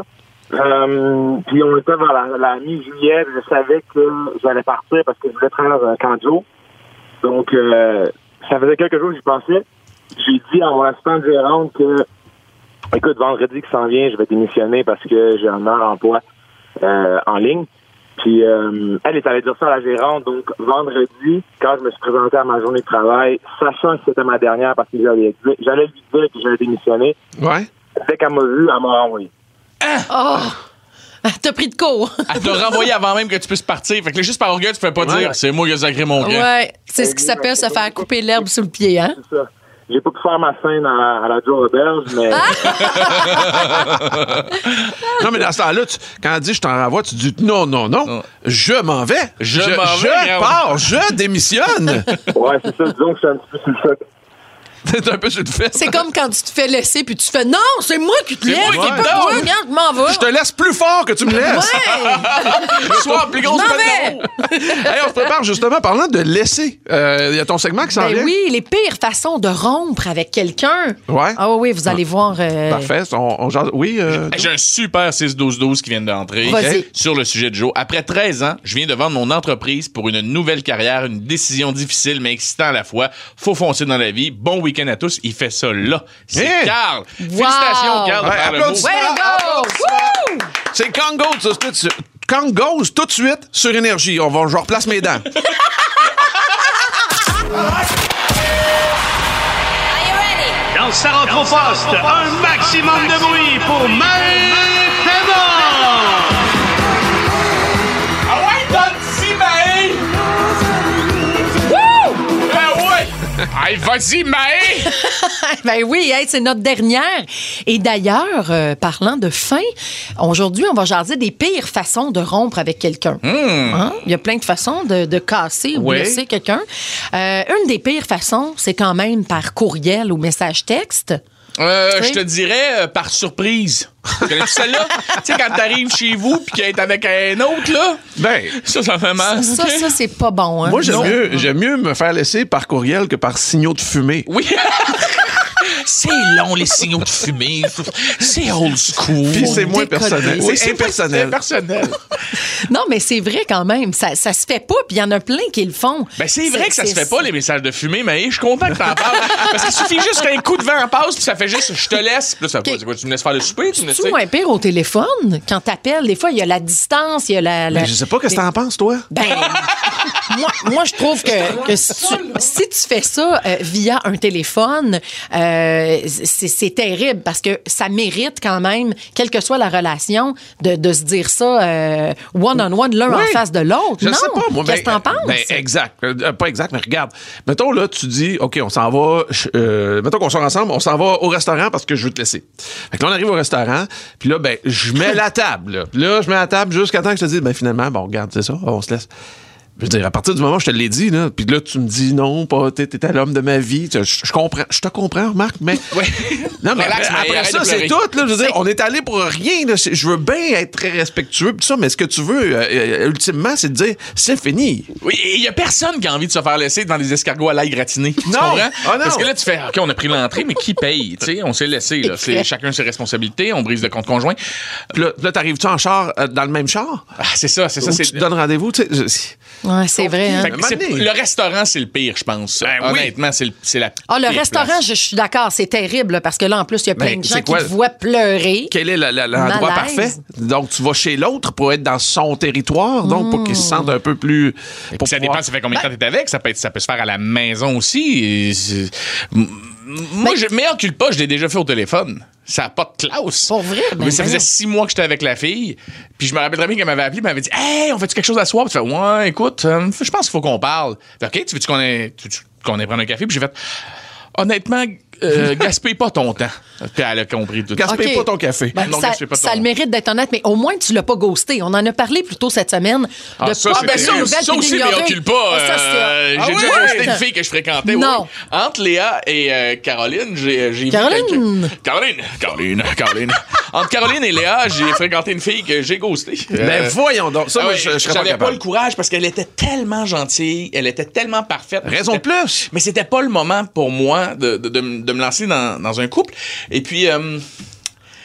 Euh, puis on était vers la, la mi-juillet, je savais que j'allais partir parce que je voulais faire un camp de jour. Donc, euh, ça faisait quelques jours que j'y pensais. J'ai dit à mon assistant de gérante que, écoute, vendredi qui s'en vient, je vais démissionner parce que j'ai un meilleur emploi euh, en ligne. Puis, euh, elle est allée dire ça à la gérante. Donc, vendredi, quand je me suis présenté à ma journée de travail, sachant que c'était ma dernière parce que j'allais, j'allais lui dire que j'allais démissionner, ouais. Dès qu'elle m'a vu, elle m'a renvoyé. Oh! T'as pris de cours. Elle t'a renvoyé avant même que tu puisses partir. Fait que là, juste par orgueil, tu peux pas ouais. dire c'est moi qui ai sacré mon camp. Ouais, c'est ce qui s'appelle se faire couper l'herbe sous le pied, hein? C'est ça. J'ai pas pu faire ma scène à, à la Joe Roberge, mais... Non, mais dans ce temps-là, tu, quand elle dit « je t'en renvoie », tu dis « non, non, non, non. je m'en vais. Je, je m'en vais. Je pars, je démissionne. » Ouais, c'est ça. Disons que je suis un petit peu sur le choc. C'est un peu sur le fait. C'est comme quand tu te fais laisser puis tu fais « non, c'est moi qui te laisse, c'est ouais. pas moi, regarde, je m'en vais. » Je te laisse plus fort que tu me laisses. Ouais. Le soir, plus grosse hey, on se prépare justement, parlant de laisser. Il euh, y a ton segment qui s'en ben vient. Oui, les pires façons de rompre avec quelqu'un. Ouais. Ah oui, vous allez ah. voir. Euh... Parfait. On, on genre, oui. Euh... J'ai un super six douze douze qui vient d'entrer okay. sur le sujet de Joe. Après treize ans, je viens de vendre mon entreprise pour une nouvelle carrière, une décision difficile mais excitant à la fois. Faut foncer dans la vie. Bon week-end à tous. Il fait ça là. C'est hey. Carl. Wow. Félicitations, Carl. Ouais, applaudissements. Way to go! C'est Congo, tout de suite. Congo, tout de suite sur Énergie. On va, je replace mes dents. Dans sa rentre au poste, un maximum de bruit pour Maë Paiement. Ah ouais, donne-y, Maë! Wouh! Ben ouais! Hey, vas-y, Maë! Ben oui, hey, c'est notre dernière. Et d'ailleurs, euh, parlant de fin, aujourd'hui, on va jaser des pires façons de rompre avec quelqu'un. Mm. Hein? Il y a plein de façons de, de casser ou oui. blesser quelqu'un. Euh, une des pires façons, c'est quand même par courriel ou message texte. Euh, je te dirais euh, par surprise. Connais-tu celle-là? Tu sais, quand t'arrives chez vous puis qu'elle est avec un autre, là, ben, ça, ça fait mal. Ça, okay. ça, ça c'est pas bon. Hein? Moi, j'aime mieux, j'aime mieux me faire laisser par courriel que par signaux de fumée. Oui. C'est long, les signaux de fumée. C'est old school. Puis c'est moins personnel. Oui, c'est impersonnel. C'est impersonnel. Non, mais c'est vrai quand même. Ça, ça se fait pas, puis il y en a plein qui le font. Ben, c'est vrai que ça se fait pas, les messages de fumée, mais je suis content que t'en parles. Parce qu'il suffit juste qu'un coup de vent passe, puis ça fait juste je te laisse. Puis là, ça okay. quoi, tu me laisses faire le souper? Tu C'est moins pire au téléphone. Quand t'appelles, des fois, il y a la distance, il y a la. la... Ben, je sais pas, qu'est-ce que t'en penses, toi? Ben, moi, moi, je trouve que, que si, tu, si tu fais ça euh, via un téléphone, euh, c'est, c'est terrible parce que ça mérite quand même, quelle que soit la relation, de, de se dire ça euh, one-on-one, l'un oui. en face de l'autre. Je non? sais pas, moi. Qu'est-ce que ben, t'en penses? Ben, exact. Euh, pas exact, mais regarde. Mettons, là, tu dis, OK, on s'en va, euh, mettons qu'on sort ensemble, on s'en va au restaurant parce que je veux te laisser. Fait que là, on arrive au restaurant, puis là, ben, je mets la table, là. Là, je mets la table jusqu'à temps que je te dise, ben, finalement, bon, regarde, c'est ça, on se laisse. Je veux dire, à partir du moment où je te l'ai dit, là, puis là, tu me dis non, pas, t'es, t'es l'homme de ma vie. Je, je comprends, je te comprends, Marc, mais. Oui. Non, mais Relax, après, après ça, c'est tout, là. Je veux dire, on est allé pour rien, là. Je veux bien être très respectueux, pis tout ça, mais ce que tu veux, euh, ultimement, c'est de dire, c'est fini. Oui, il y a personne qui a envie de se faire laisser devant des escargots à l'ail gratinés. Tu non. comprends? Oh, non. Parce que là, tu fais, OK, on a pris l'entrée, mais qui paye? Tu sais, on s'est laissé, là. C'est chacun ses responsabilités, on brise le compte conjoint. Puis là, là t'arrives-tu en char, euh, dans le même char? Ah, c'est ça, c'est ça. C'est... Tu te donnes rendez-vous, tu sais. Ouais, c'est vrai, hein. C'est, le restaurant, c'est le pire, je pense. Ben, honnêtement, oui. c'est, le, c'est la Ah, le restaurant, je, je suis d'accord, c'est terrible, là, parce que là, en plus, il y a plein ben, de gens qui te voient pleurer. Quel est le, le, l'endroit Malaise. Parfait? Donc, tu vas chez l'autre pour être dans son territoire, donc mmh. pour qu'il se sente un peu plus... Pour ça pouvoir... dépend, ça fait combien de temps ben... t'es avec. Ça peut, être, ça peut se faire à la maison aussi. Et moi, ben... je meilleur culpa, je l'ai déjà fait au téléphone. Ça n'a pas de classe. Pour vrai? Ben mais ça faisait six mois que j'étais avec la fille. Puis je me rappelle très bien qu'elle m'avait appelé. Elle m'avait dit, hey, on fait-tu quelque chose à soir? Puis tu fais, ouais, écoute, euh, je pense qu'il faut qu'on parle. Fait, OK, tu veux-tu qu'on ait, tu, tu, qu'on ait prendre un café? Puis j'ai fait, honnêtement, euh, gaspille pas ton temps. Puis elle a compris tout. Gaspille okay. pas ton café. Ben, non, ça pas ça ton... le mérite d'être honnête, mais au moins, tu l'as pas ghosté. On en a parlé plus tôt cette semaine. Ah, de ça, pas c'est donner ça, ça aussi, mais recule pas. Ah, ça, euh, ah, j'ai oui? déjà ghosté une fille que je fréquentais. Non. Oui. Entre Léa et euh, Caroline, j'ai, j'ai Caroline. vu Caroline. Caroline. Caroline. Entre Caroline et Léa, j'ai fréquenté une fille que j'ai ghostée. Ben euh, voyons donc. Ça, ah, moi, ouais, je, je serais j'avais pas capable. pas le courage parce qu'elle était tellement gentille, elle était tellement parfaite. Raison de plus. Mais c'était pas le moment pour moi de, de, de, de me lancer dans, dans un couple. Et puis... Euh,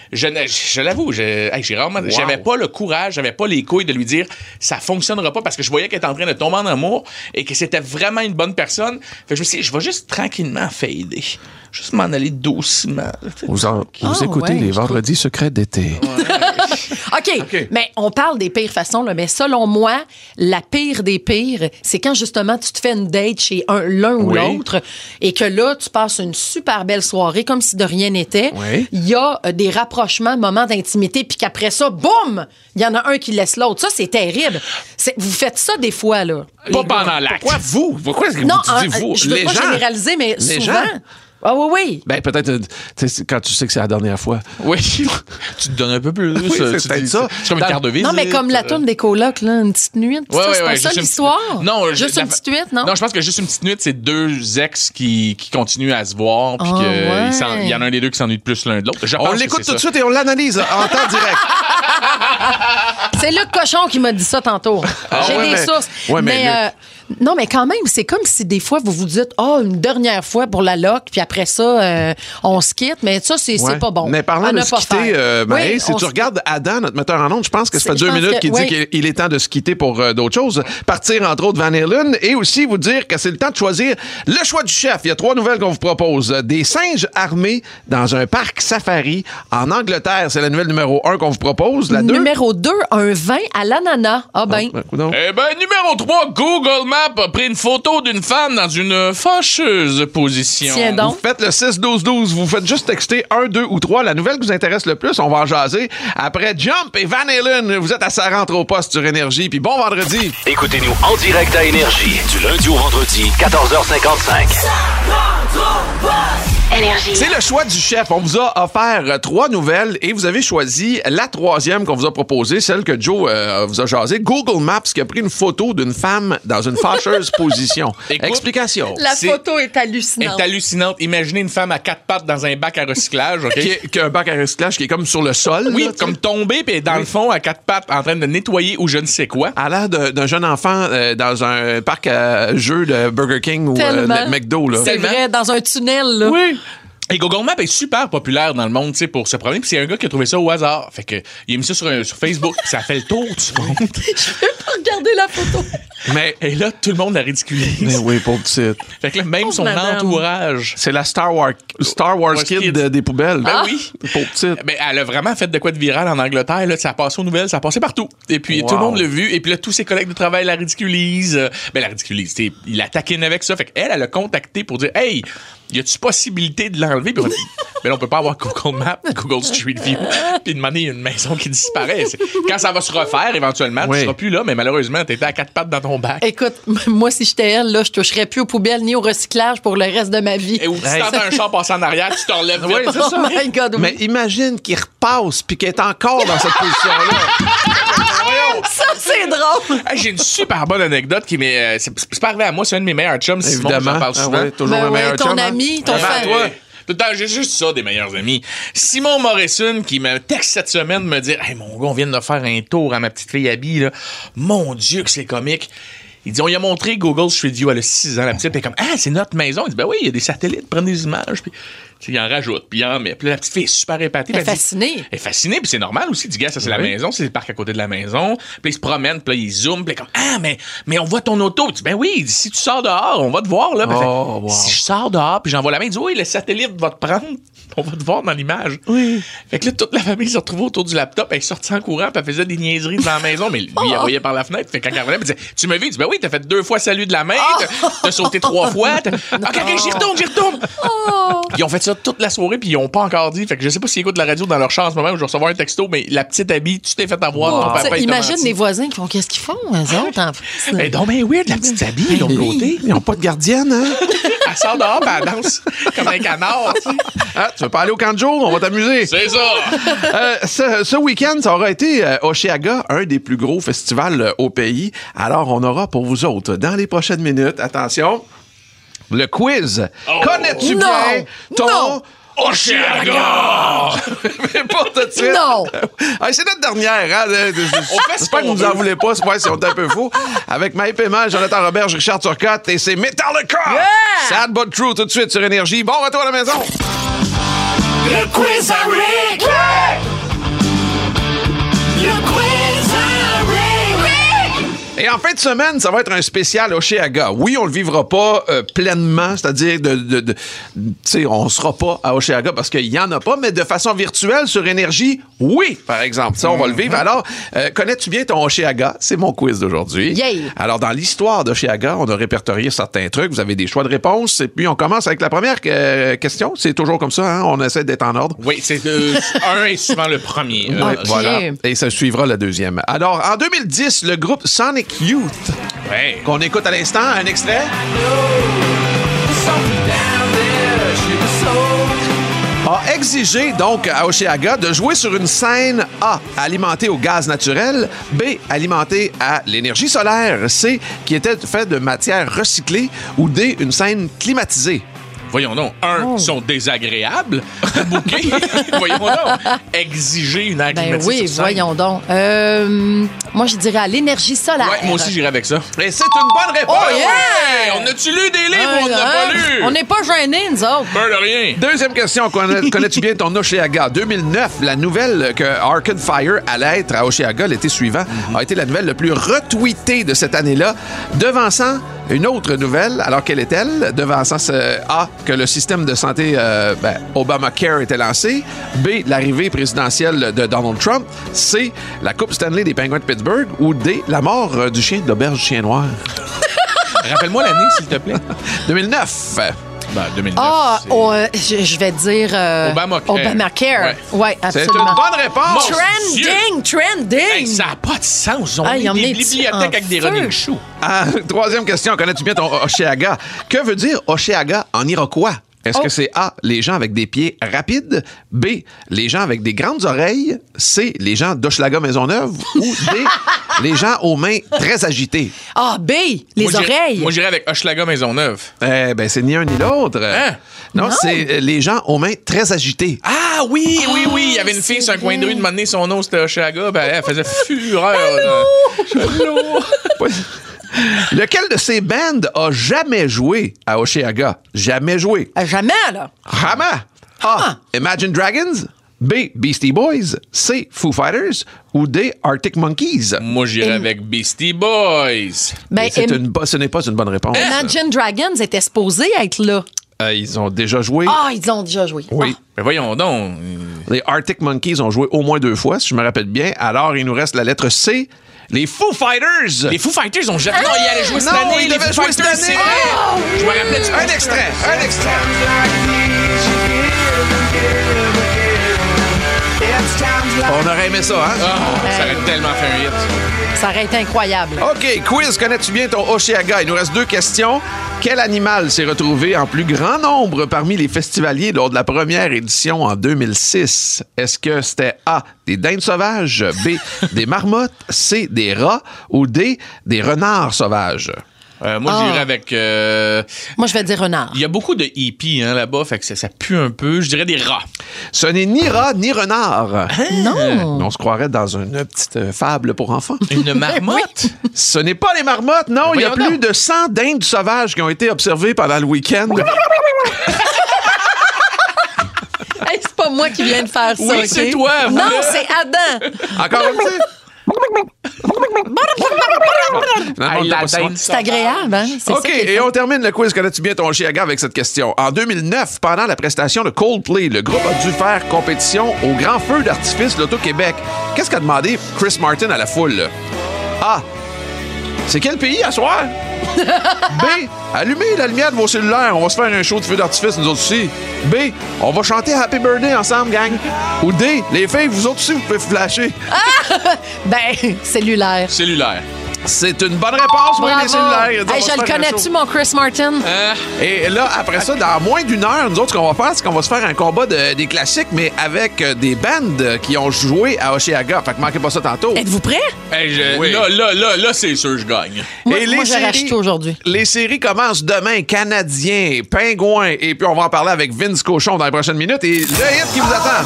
je, ne- je l'avoue, je, hey, j'ai rarement, Wow. j'avais pas le courage, j'avais pas les couilles de lui dire ça fonctionnera pas parce que je voyais qu'elle était en train de tomber en amour et que c'était vraiment une bonne personne. Fait que je me suis dit, je vais juste tranquillement fader. Juste m'en aller doucement. Vous, en- vous Ah, écoutez ouais, les je trouve- vendredis secrets d'été. OK, mais on parle des pires façons, là, mais selon moi, la pire des pires, c'est quand justement tu te fais une date chez un, l'un ou Oui. l'autre et que là, tu passes une super belle soirée comme si de rien n'était. Oui. Il y a euh, des rapprochements, moments d'intimité, puis qu'après ça, boum, il y en a un qui laisse l'autre. Ça, c'est terrible. C'est- vous faites ça des fois, là. Pas Les gars. pendant l'acte. Pourquoi vous? Pourquoi est-ce que Non, vous dites un- vous? je veux Les pas gens. généraliser, mais Les souvent. gens. Ah oui, oui. Ben, peut-être, euh, tu sais, quand tu sais que c'est la dernière fois. Oui, tu te donnes un peu plus. Oui, euh, c'est tu peut-être dis- ça. C'est comme une Dans- carte de visite. Non, mais comme la tourne des colocs, là, une petite nuit. Ouais, ça, ouais, c'est pas ouais, ça juste une l'histoire? petite- Non, juste la- une petite nuit, non? Non, je pense que juste une petite nuit, c'est deux ex qui, qui continuent à se voir, puis Ah, qu'il ouais. y en a un des deux qui s'ennuie de plus l'un de l'autre. Je On pense que l'écoute c'est tout de ça. suite et on l'analyse en temps direct. C'est Luc Cochon qui m'a dit ça tantôt. J'ai ouais, des mais- sources. ouais, mais mais Luc- euh, non, mais quand même, c'est comme si des fois vous vous dites, oh, une dernière fois pour la loc, puis après ça, euh, on se quitte. Mais ça, c'est Ouais. c'est pas bon. Mais parlant À de ne se pas quitter, faire. euh, Maë, Oui, si on tu se- regardes Adam, notre metteur en ondes, je pense que ça C'est- fait je deux pense minutes que- qu'il oui. dit qu'il est temps de se quitter pour euh, d'autres choses. Partir, entre autres, Van Halen. Et aussi vous dire que c'est le temps de choisir le choix du chef. Il y a trois nouvelles qu'on vous propose. Des singes armés dans un parc safari en Angleterre. C'est la nouvelle numéro un qu'on vous propose. La deux... Numéro deux, un vin à l'ananas. Ah ben. Ben, coudonc. Eh ben, numéro trois, Google Maps a pris une photo d'une femme dans une fâcheuse position. Tiens donc. Vous faites le six douze douze. Vous faites juste texter un, deux ou trois. La nouvelle qui vous intéresse le plus, on va en jaser. Après Jump et Van Halen, vous êtes à sa rentre au poste sur Énergie. Puis bon vendredi. Écoutez-nous en direct à Énergie du lundi au vendredi, quatorze heures cinquante-cinq. Énergie. C'est le choix du chef. On vous a offert euh, trois nouvelles et vous avez choisi la troisième qu'on vous a proposée, celle que Joe euh, vous a jasée. Google Maps qui a pris une photo d'une femme dans une fâcheuse position. Écoute, Explication. La C'est- photo est Elle hallucinante. est hallucinante. Imaginez une femme à quatre pattes dans un bac à recyclage, OK? Qui, est- qui a un bac à recyclage qui est comme sur le sol. Oui, là, tu sais. comme tombée, puis elle est dans le fond, à quatre pattes, en train de nettoyer ou je ne sais quoi. À l'air de- d'un jeune enfant euh, dans un parc à jeux de Burger King ou euh, Tellement. de McDo. Là. C'est vrai, dans un tunnel, là. Oui. Et Google Maps est super populaire dans le monde, tu sais, pour se promener. Puis c'est un gars qui a trouvé ça au hasard. Fait que il a mis ça sur, un- sur Facebook, puis ça a fait le tour du monde. Regardez la photo. Mais, Et là, tout le monde la ridiculise. mais oui, pour petite. Fait que là, même Pauvre son madame. entourage. C'est la Star Wars, Star Wars Wars Kid Kid. de- des poubelles. Ben oui. Pour petite. Ben, elle a vraiment fait de quoi de viral en Angleterre. Là. Ça a passé aux nouvelles, ça a passé partout. Et puis, Wow. tout le monde l'a vu. Et puis là, tous ses collègues de travail la ridiculisent. Euh, Ben, la ridiculisent. t'sais, Il la taquine avec ça. Fait qu'elle, elle a contacté pour dire, hey, y a-tu possibilité de l'enlever? Puis on a dit, ben, là, on peut pas avoir Google Maps, Google Street View, puis demander une maison qui disparaît. C'est- Quand ça va se refaire, éventuellement, Oui. tu seras plus là. Mais malheureusement, t'étais à quatre pattes dans ton bac. Écoute, moi, si j'étais elle, là, je toucherais plus aux poubelles ni au recyclage pour le reste de ma vie. Et où tu t'entends un char passer en arrière, tu te relèves vite. Ouais, c'est Oh ça. my God, oui. Mais imagine qu'il repasse puis qu'il est encore dans cette position-là. Ça, c'est drôle. Hey, j'ai une super bonne anecdote qui m'est. euh, C'est c'est pas arrivé à moi, c'est un de mes meilleurs chums. Simon, Évidemment. j'en parle Ah souvent. ouais, toujours Ben un ouais, meilleur ton chum, hein? ami, ton Ah, frère. toi. Tout le temps, j'ai juste ça, des meilleurs amis. Simon Morrison, qui me texte cette semaine, me dire, hey, mon gars, on vient de faire un tour à ma petite fille Abby, là. Mon Dieu, que c'est comique. Il dit, on lui a montré Google Street View, elle a six ans, la petite, elle est comme, ah, c'est notre maison. Il dit, ben oui, il y a des satellites, prennent des images, puis tu sais, il en rajoute, puis il en met. Puis là, la petite fille est super épatée. Elle est puis elle dit- fascinée. Elle est fascinée, puis c'est normal aussi. Du gars, ça, c'est la Oui. maison, c'est le parc à côté de la maison. Puis il se promène, puis là, il zoome, puis il est comme, ah, mais, mais on voit ton auto. Il dit, ben oui, il dit, si tu sors dehors, on va te voir, là. Puis elle fait, Oh, wow. si je sors dehors, puis j'envoie la main, il dit, oui, le satellite va te prendre. On va te voir dans l'image. Oui. Fait que là, toute la famille s'est retrouvée autour du laptop. Elle est sortie en courant, puis elle faisait des niaiseries devant la maison. Mais lui, il voyait par la fenêtre. Fait que quand elle revenait, elle disait, tu m'as vu? Il dit, ben oui, t'as fait deux fois salut de la main, t'as, t'as sauté trois fois. T'as... OK, OK, j'y retourne, j'y retourne. Ils ont fait ça toute la soirée, puis ils ont pas encore dit. Fait que je sais pas s'ils écoutent la radio dans leur chambre en ce moment, où je vais recevoir un texto, mais la petite Abby, tu t'es fait avoir. Oh, ton papa, t'sais, il t'a imagine menti. les voisins qui font qu'est-ce qu'ils font, eux autres, en fait. Ben, donc, ben weird, la petite Abby, de l'autre côté. Ils n'ont pas de gardienne, hein? Elle sort dehors, puis elle danse comme un canard, tu sais. Ah, tu veux pas aller au camp de jour? On va t'amuser. C'est ça. Euh, ce, ce week-end, ça aura été euh, Oshéaga, un des plus gros festivals euh, au pays. Alors, on aura pour vous autres, dans les prochaines minutes, attention, le quiz. Oh. Connais-tu Non. bien ton... Non. Oshéaga! Mais pas tout de suite. Non. Ah, c'est notre dernière. Hein? On fait ce J'espère que qu'on vous nous en veut. voulez pas. Ouais, si on est un peu fou. Avec Maï Paiement, Jonathan Roberge, Richard Turcotte et c'est Metallica. Yeah! Sad but true tout de suite sur Énergie. Bon retour à la maison. Le quiz à Rick! Et en fin de semaine, ça va être un spécial Oshéaga. Oui, on le vivra pas euh, pleinement, c'est-à-dire de, de, de tu sais, on sera pas à Oshéaga parce qu'il y en a pas, mais de façon virtuelle sur Énergie, oui, par exemple. Ça, on va le vivre. Alors, euh, connais-tu bien ton Oshéaga? C'est mon quiz d'aujourd'hui. Yay! Alors, dans l'histoire d'Oshéaga, on a répertorié certains trucs. Vous avez des choix de réponse. Et puis, on commence avec la première euh, question. C'est toujours comme ça, hein? On essaie d'être en ordre. Oui, c'est euh, un est souvent le premier. Euh, Ouais, Ok. voilà. Et ça suivra la deuxième. Alors, en deux mille dix, le groupe Sonic Youth, Ouais. qu'on écoute à l'instant, un extrait, a exigé donc à Oshéaga de jouer sur une scène A, alimentée au gaz naturel, B, alimentée à l'énergie solaire, C, qui était faite de matière recyclée, ou D, une scène climatisée. Voyons donc. Un, Oh. sont désagréables à booker. Voyons donc. Exiger une aire Ben climatisée oui, sur scène. voyons donc. Euh, moi, je dirais à l'énergie solaire. Ouais, moi aussi, j'irais avec ça. Et c'est une bonne réponse! Oh, yeah! Hey, on a-tu lu des livres ou on n'a Hein? pas lu? On n'est pas gênés, nous autres. Peur de rien. Deuxième question, connais- connais-tu bien ton Oshéaga? deux mille neuf, la nouvelle que Arcade Fire allait être à Oshéaga l'été suivant a été la nouvelle le plus retweetée de cette année-là, devançant une autre nouvelle. Alors, quelle est-elle? Devançant ce A, que le système de santé euh, ben, Obamacare était lancé. B, l'arrivée présidentielle de Donald Trump. C, la Coupe Stanley des Penguins de Pittsburgh. Ou D, la mort euh, du chien d'auberge du chien noir. Rappelle-moi l'année, s'il te plaît. deux mille neuf. Ben, deux mille neuf. Ah, c'est- oh, euh, je, je vais dire... euh, Obamacare. Obamacare. Ouais. Ouais, C'est une absolument. bonne réponse! Trending, trending. Hey, ça n'a pas de sens. Ils ont Ah, mis ils ont des mis bibliothèques en avec des feu. running shoes. Ah, troisième question, connais-tu bien ton Oshéaga? Que veut dire Oshéaga en iroquois? Est-ce Oh. que c'est A, les gens avec des pieds rapides, B, les gens avec des grandes oreilles, C, les gens d'Hochelaga Maisonneuve, ou D, les gens aux mains très agitées? Ah, B, les Moi, j'irais- oreilles. Moi, j'irais avec Hochelaga Maisonneuve. Eh ben, c'est ni un ni l'autre. Hein? Non, Non. c'est euh, les gens aux mains très agitées. Ah oui, oui, oui. Il y avait une fille c'est sur un coin de vrai. rue de m'amener son nom, c'était Hochelaga. Ben, elle faisait fureur. Ouais. Lequel de ces bands a jamais joué à Oshéaga? Jamais joué. Ah, jamais, là. Rama. A. Imagine Dragons. B. Beastie Boys. C. Foo Fighters. Ou D. Arctic Monkeys. Moi, j'irais avec Beastie Boys. Ben, Et c'est Im- une bo- ce n'est pas une bonne réponse. Imagine Dragons était supposé être là. Euh, ils ont déjà joué. Ah, ils ont déjà joué. Oui. Ben, voyons donc. Les Arctic Monkeys ont joué au moins deux fois, si je me rappelle bien. Alors, il nous reste la lettre C. Les Foo Fighters. Les Foo Fighters ont jamais. Non, ils allaient jouer cette Non, année. ils les devaient Foo jouer cette Fighters, c'est année. vrai. Je me rappelais du Un extrait. Un extrait. On aurait aimé ça, hein? Ah, ça aurait tellement fait un hit. Ça aurait été incroyable. OK, quiz, connais-tu bien ton Oshéaga? Il nous reste deux questions. Quel animal s'est retrouvé en plus grand nombre parmi les festivaliers lors de la première édition en deux mille six? Est-ce que c'était A, des dindes sauvages, B, des marmottes, C, des rats ou D, des renards sauvages? Euh, moi, Ah. j'irais avec. euh, Moi, je vais dire renard. Il y a beaucoup de hippies hein, là-bas, fait que ça, ça pue un peu. Je dirais des rats. Ce n'est ni rat ni renard. Non. On se croirait dans une petite euh, fable pour enfants. Une marmotte? Ce n'est pas les marmottes, non. Il y a Voyons plus de cent dindes sauvages qui ont été observées pendant le week-end. Hey, c'est pas moi qui viens de faire ça, Oui, OK? c'est toi, Non, voilà. c'est Adam. Encore une fois. Non, Hey, on l'a la pas soin. dinde C'est agréable, hein? C'est OK, ça qui est et fun. on termine le quiz. Connais-tu bien ton Oshéaga avec cette question? En deux mille neuf, pendant la prestation de Coldplay, le groupe a dû faire compétition au grand feu d'artifice l'Auto-Québec. Qu'est-ce qu'a demandé Chris Martin à la foule? A. C'est quel pays à soir? B. Allumez la lumière de vos cellulaires. On va se faire un show de feu d'artifice, nous autres aussi. B. On va chanter Happy Birthday ensemble, gang. Ou D. Les filles, vous autres aussi, vous pouvez flasher. Ben, cellulaire. Cellulaire. C'est une bonne réponse, oui, Bravo. les cellulaires. Ils ont- Hey, on va je se le faire un connais-tu, show. mon Chris Martin? Hein? Et là, après ça, dans moins d'une heure, nous autres, ce qu'on va faire, c'est qu'on va se faire un combat de- des classiques, mais avec euh, des bands qui ont joué à Oshéaga. Fait que manquez pas ça tantôt. Êtes-vous prêts? Hey, je- Oui. Là, là, là, là, c'est sûr, je gagne. Moi, Et les moi j'ai séries- racheté aujourd'hui. Les séries commencent demain. Canadiens, Pingouins, et puis on va en parler avec Vince Cochon dans les prochaines minutes. Et le hit qui vous attend.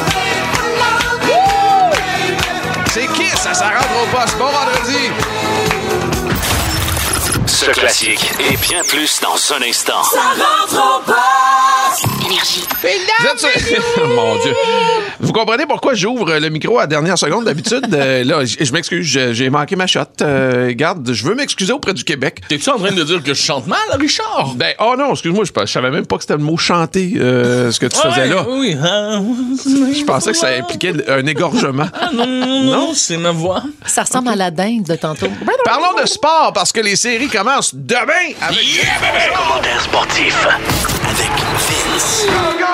C'est Kiss, ça, ça rentre au poste. Bon vendredi. Ce classique et bien plus dans un instant. Ça rentre au poste. Énergie. Vous êtes sur- Mon Dieu. Vous comprenez pourquoi j'ouvre le micro à la dernière seconde d'habitude? Euh, là, j- je m'excuse, je- j'ai manqué ma shot. Euh, regarde, je veux m'excuser auprès du Québec. T'es-tu en train de dire que je chante mal, Richard? Ben, oh non, excuse-moi, je, je savais même pas que c'était le mot chanter, euh, ce que tu faisais là. Oui, hein. Je pensais que ça impliquait un égorgement. Ah, non, non, non, c'est ma voix. Ça ressemble à la dinde de tantôt. Parlons de sport parce que les séries commencent demain avec... Yeah, baby! Commentaire sportif avec Vince.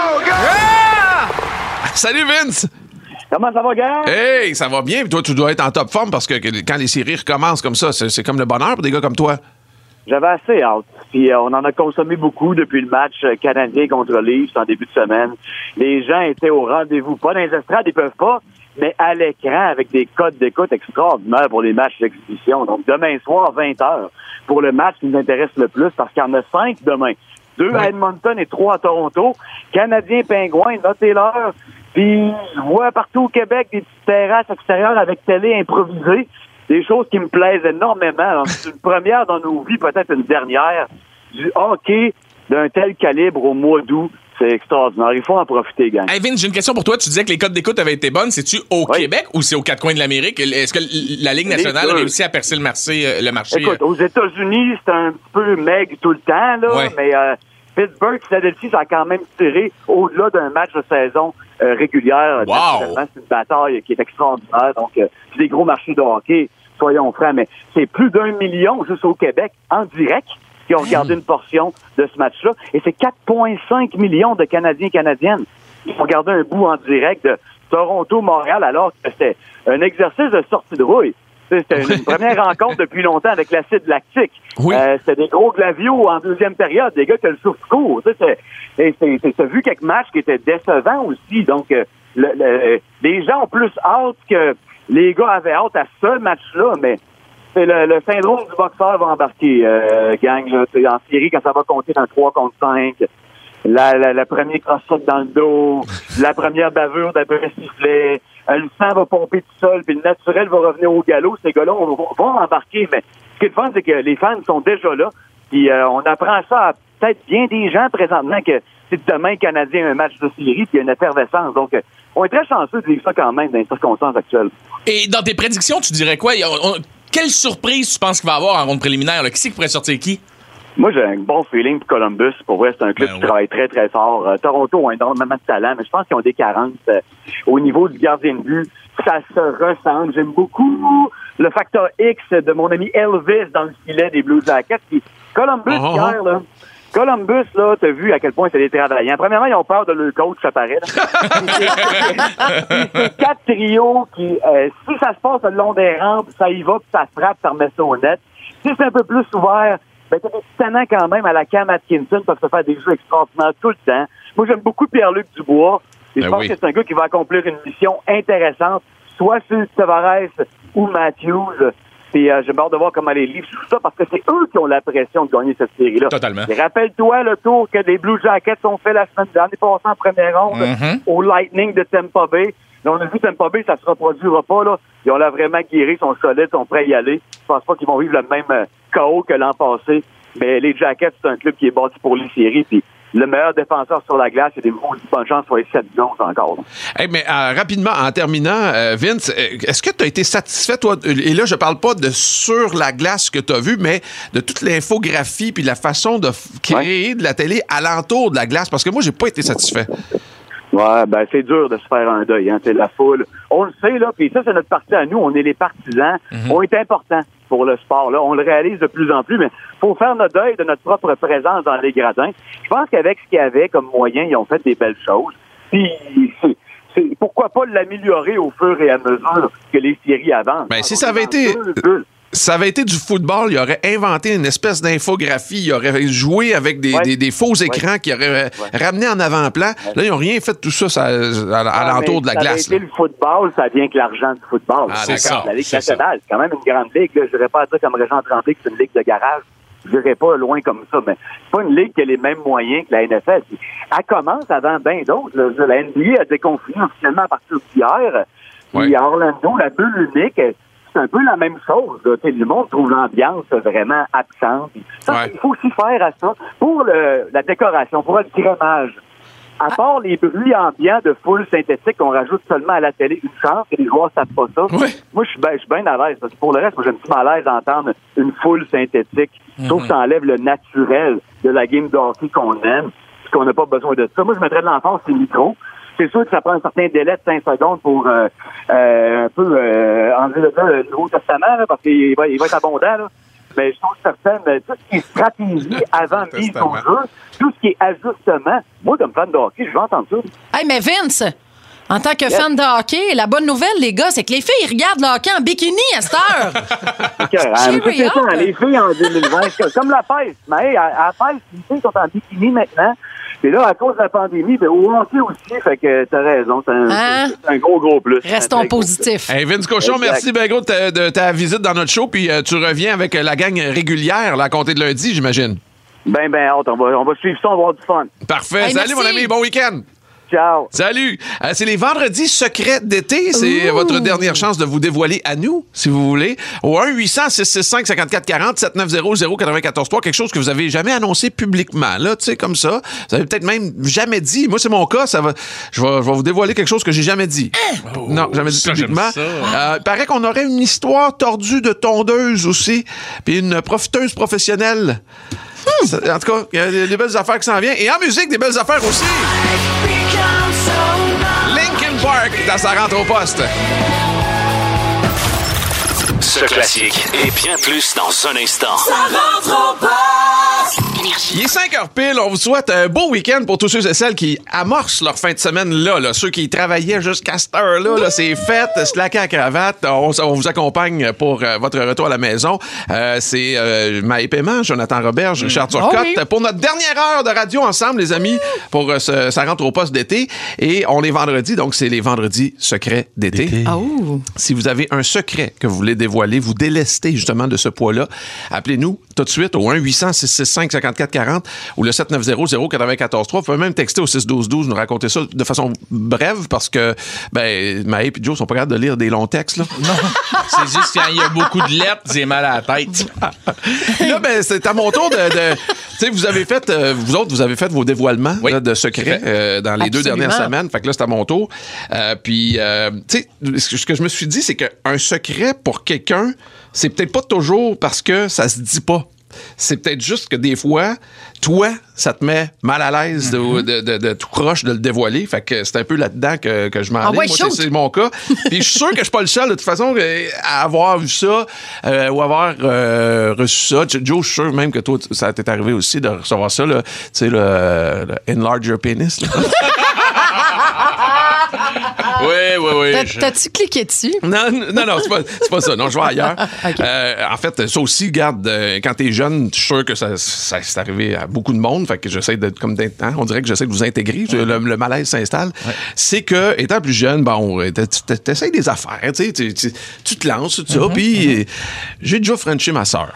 Salut Vince! Comment ça va, gars? Hey, ça va bien. Puis toi, tu dois être en top forme parce que quand les séries recommencent comme ça, c'est, c'est comme le bonheur pour des gars comme toi. J'avais assez hâte. Puis euh, on en a consommé beaucoup depuis le match euh, canadien contre Leafs en début de semaine. Les gens étaient au rendez-vous. Pas dans les estrades, ils peuvent pas, mais à l'écran avec des codes d'écoute extraordinaires pour les matchs d'exhibition. Donc demain soir, vingt heures, pour le match qui nous intéresse le plus parce qu'il y en a cinq demain. Deux à Edmonton et trois à Toronto. Canadiens, Pingouins, notez-leur. Puis je vois partout au Québec des petites terrasses extérieures avec télé improvisée. Des choses qui me plaisent énormément. Alors, c'est une première dans nos vies, peut-être une dernière. Du hockey d'un tel calibre au mois d'août, c'est extraordinaire. Il faut en profiter, gang. Hey Vince, j'ai une question pour toi. Tu disais que les codes d'écoute avaient été bonnes. C'est-tu au Oui. Québec ou c'est aux quatre coins de l'Amérique? Est-ce que la Ligue nationale Les a deux. réussi à percer le marché? euh, Le marché Écoute, aux États-Unis, c'est un petit peu maigre tout le temps, là, Ouais. mais euh, Pittsburgh, Philadelphie, ça a quand même tiré au-delà d'un match de saison euh, régulière. Wow. Naturellement, c'est une bataille qui est extraordinaire. Donc, euh, c'est des gros marchés de hockey, soyons francs, mais c'est plus d'un million juste au Québec, en direct, qui ont regardé une portion de ce match-là. Et c'est quatre virgule cinq millions de Canadiens et Canadiennes qui ont regardé un bout en direct de Toronto-Montréal, alors que c'était un exercice de sortie de rouille. C'était une première rencontre depuis longtemps avec l'acide lactique. Oui. Euh, c'était des gros glavios en deuxième période, des gars qui ont le souffle court. Tu sais, c'est- c'est- c'est- T'as vu quelques matchs qui étaient décevants aussi. Donc, euh, le, le- les gens ont plus hâte que les gars avaient hâte à ce match-là, mais c'est le, le syndrome du boxeur va embarquer, euh, gang. Là, C'est en série, quand ça va compter dans trois contre cinq, la, la, la première cross-check dans le dos, la première bavure d'après sifflet, euh, le sang va pomper tout seul, puis le naturel va revenir au galop. Ces gars-là vont, vont embarquer, mais ce qui est le fun, c'est que les fans sont déjà là, puis euh, on apprend ça à peut-être bien des gens présentement que c'est demain Canadien un match de série, puis il y a une effervescence. Donc, euh, on est très chanceux de vivre ça quand même dans les circonstances actuelles. Et dans tes prédictions, tu dirais quoi? On- on- quelle surprise tu penses qu'il va y avoir en ronde préliminaire? Là? Qui c'est qui pourrait sortir qui? Moi, j'ai un bon feeling pour Columbus. Pour vrai, c'est un club Ben qui oui. travaille très, très fort. Euh, Toronto a énormément de talent, mais je pense qu'ils ont des carences euh, au niveau du gardien de but. Ça se ressemble. J'aime beaucoup le facteur X de mon ami Elvis dans le filet des Blue Jackets. Puis Columbus, Oh, oh, hier, là, Columbus, là, t'as vu à quel point c'est des travaillants. Premièrement, ils ont peur de leur coach, ça paraît. là. C'est quatre trios qui, euh, si ça se passe le long des rampes, ça y va, puis ça frappe, ça remet ça au net. Si c'est un peu plus ouvert, ben, t'as des tannants quand même à la Cam Atkinson, peuvent se faire des jeux extraordinaires tout le temps. Moi, j'aime beaucoup Pierre-Luc Dubois. Et je Ben pense oui. que c'est un gars qui va accomplir une mission intéressante, soit sur Tavares ou Matthews. Puis euh, j'ai hâte de voir comment les Leafs jouent ça, parce que c'est eux qui ont la pression de gagner cette série-là. Totalement. Et rappelle-toi le tour que les Blue Jackets ont fait la semaine dernière, passée en première ronde Mhm. au Lightning de Tampa Bay. Là, on a vu Tampa Bay, ça se reproduira pas, là. Ils ont là vraiment guéri, sont solides, sont prêts à y aller. Je pense pas qu'ils vont vivre le même euh, chaos que l'an passé. Mais les Jackets, c'est un club qui est bâti pour les séries, puis le meilleur défenseur sur la glace, il y a des bonnes chances sur les sept gonzes encore. là. Hey, mais euh, rapidement, en terminant, euh, Vince, euh, est-ce que tu as été satisfait, toi, et là, je parle pas de sur la glace que tu as vu, mais de toute l'infographie puis la façon de f- créer de la télé alentour de la glace, parce que moi, j'ai pas été satisfait. Ouais, ben c'est dur de se faire un deuil, hein, c'est la foule. On le sait, là, puis ça, c'est notre parti à nous, on est les partisans. On est importants pour le sport, là. On le réalise de plus en plus, mais faut faire notre deuil de notre propre présence dans les gradins. Je pense qu'avec ce qu'il y avait comme moyen, ils ont fait des belles choses. Puis, c'est, c'est, pourquoi pas l'améliorer au fur et à mesure que les séries avancent? Ben, si ça avait été... Ça avait été du football, il aurait inventé une espèce d'infographie, il aurait joué avec des, Ouais. des, des faux écrans Ouais. qui auraient Ouais. ramené en avant-plan. Là, ils n'ont rien fait de tout ça, ça à, à, à l'entour de la ça glace. Ça a été le football, ça vient que l'argent du football. Ah, c'est ça, La Ligue c'est nationale, c'est quand même une grande ligue. Là. Je dirais pas à dire comme Régent Tremblay que c'est une ligue de garage. Je dirais pas loin comme ça, mais c'est pas une ligue qui a les mêmes moyens que la N F L. Puis, elle commence avant bien d'autres. là. La N B A a déconfiné officiellement à partir d'hier. Puis Ouais. à Orlando, la bulle unique, c'est un peu la même chose. Là. Le monde trouve l'ambiance vraiment absente. Ça, Ouais. il faut aussi faire à ça pour le, la décoration, pour le crémage. À part les bruits ambiants de foule synthétique qu'on rajoute seulement à la télé, une chance que les joueurs ne savent pas ça. Oui. Moi, je suis bien ben à l'aise. Parce que pour le reste, moi, j'ai un petit malaise d'entendre une foule synthétique. Je trouve que ça enlève le naturel de la game de hockey qu'on aime, puis qu'on n'a pas besoin de ça. Moi, je mettrais de l'enfance sur le micro. C'est sûr que ça prend un certain délai de cinq secondes pour euh, euh, un peu euh, enlever le, le Nouveau Testament, là, parce qu'il va, il va être abondant, là. Mais je trouve certaine, tout ce qui est stratégie avant mise au jeu, tout ce qui est ajustement, moi, comme fan de hockey, je veux entendre ça. Hey, mais Vince, en tant que yes. fan de hockey, la bonne nouvelle, les gars, c'est que les filles regardent le hockey en bikini à cette heure. C'est ça, les filles en deux mille vingt, c'est comme la pêche. Mais hey, à, à la pêche, les filles sont en bikini maintenant. Et là, à cause de la pandémie, ben, au hockey aussi, fait que t'as raison, c'est un, hein? c'est un gros, gros plus. Restons positifs. Hey, Vince Cochon, exact. Merci ben gros de ta, de ta visite dans notre show, puis euh, tu reviens avec la gang régulière, là, à compter de lundi, j'imagine. Ben, ben, hâte, on va, on va suivre ça, on va avoir du fun. Parfait. Hey, salut, merci. Mon ami, bon week-end. Ciao. Salut. Euh, c'est les vendredis secrets d'été. C'est Ouh. votre dernière chance de vous dévoiler à nous, si vous voulez. Au un huit cents six six cinq cinq quatre quatre zéro sept neuf zéro zéro neuf quatre trois, quelque chose que vous avez jamais annoncé publiquement, là, tu sais, comme ça. Vous avez peut-être même jamais dit. Moi, c'est mon cas. Ça va. Je vais, je vais vous dévoiler quelque chose que j'ai jamais dit. Oh, non, jamais dit ça, publiquement. Ça. Euh, il paraît qu'on aurait une histoire tordue de tondeuse aussi, puis une profiteuse professionnelle. Hmm. En tout cas, il y a des belles affaires qui s'en viennent. Et en musique, des belles affaires aussi. Linkin Park, dans sa rentre au poste. Ce classique et bien plus dans un instant. Ça rentre au poste. Il est cinq heures pile. On vous souhaite un beau week-end pour tous ceux et celles qui amorcent leur fin de semaine là. là. Ceux qui travaillaient jusqu'à cette heure-là, là, c'est fait. Slacker à cravate. On, on vous accompagne pour euh, votre retour à la maison. Euh, c'est euh, Maë Paiement, Jonathan Roberge, Richard Turcotte. Oh oui. Pour notre dernière heure de radio ensemble, les amis, pour euh, ce, ça rentre au poste d'été. Et on est vendredi, donc c'est les vendredis secrets d'été. Oh. Si vous avez un secret que vous voulez dévoiler, vous délester justement de ce poids-là, appelez-nous tout de suite au un huit cents six six cinq cinq quatre quatre zéro ou le sept neuf zéro zéro neuf quatre trois. Vous pouvez même texter au six douze douze, nous raconter ça de façon brève parce que ben Maë et Joe sont pas capables de lire des longs textes. Là. Non, c'est juste quand il y a beaucoup de lettres, j'ai mal à la tête. Là, ben, c'est à mon tour de... de tu sais, vous avez fait, euh, vous autres, vous avez fait vos dévoilements oui. là, de secrets euh, dans les Absolument. deux dernières semaines. Fait que là, c'est à mon tour. Euh, puis, euh, tu sais, ce que je me suis dit, c'est qu'un secret pour quelqu'un, c'est peut-être pas toujours parce que ça se dit pas. C'est peut-être juste que des fois, toi, ça te met mal à l'aise mm-hmm. de, de, de, de tout croche de le dévoiler. Fait que c'est un peu là-dedans que, que je m'en ah vais. ouais, Moi, c'est, c'est mon cas. Puis je suis sûr que je suis pas le seul, de toute façon, à avoir vu ça euh, ou avoir euh, reçu ça. Joe, je suis sûr même que toi, ça t'est arrivé aussi de recevoir ça, tu sais, le, le Enlarge Your Penis. Oui, oui, oui. T'as, je... T'as-tu cliqué dessus? Non, non, non, c'est pas, c'est pas ça. Non, je vais ailleurs. Okay. Euh, en fait, ça aussi, regarde, euh, quand t'es jeune, je suis sûr que ça, ça c'est arrivé à beaucoup de monde. Fait que j'essaie de, comme d'être, hein, on dirait que j'essaie de vous intégrer. Mm-hmm. Le, le malaise s'installe. Ouais. C'est que, étant plus jeune, bon, t'essayes des affaires, tu sais, tu, tu, tu te lances, tout ça. Mm-hmm. Puis, mm-hmm. j'ai déjà frenché ma sœur.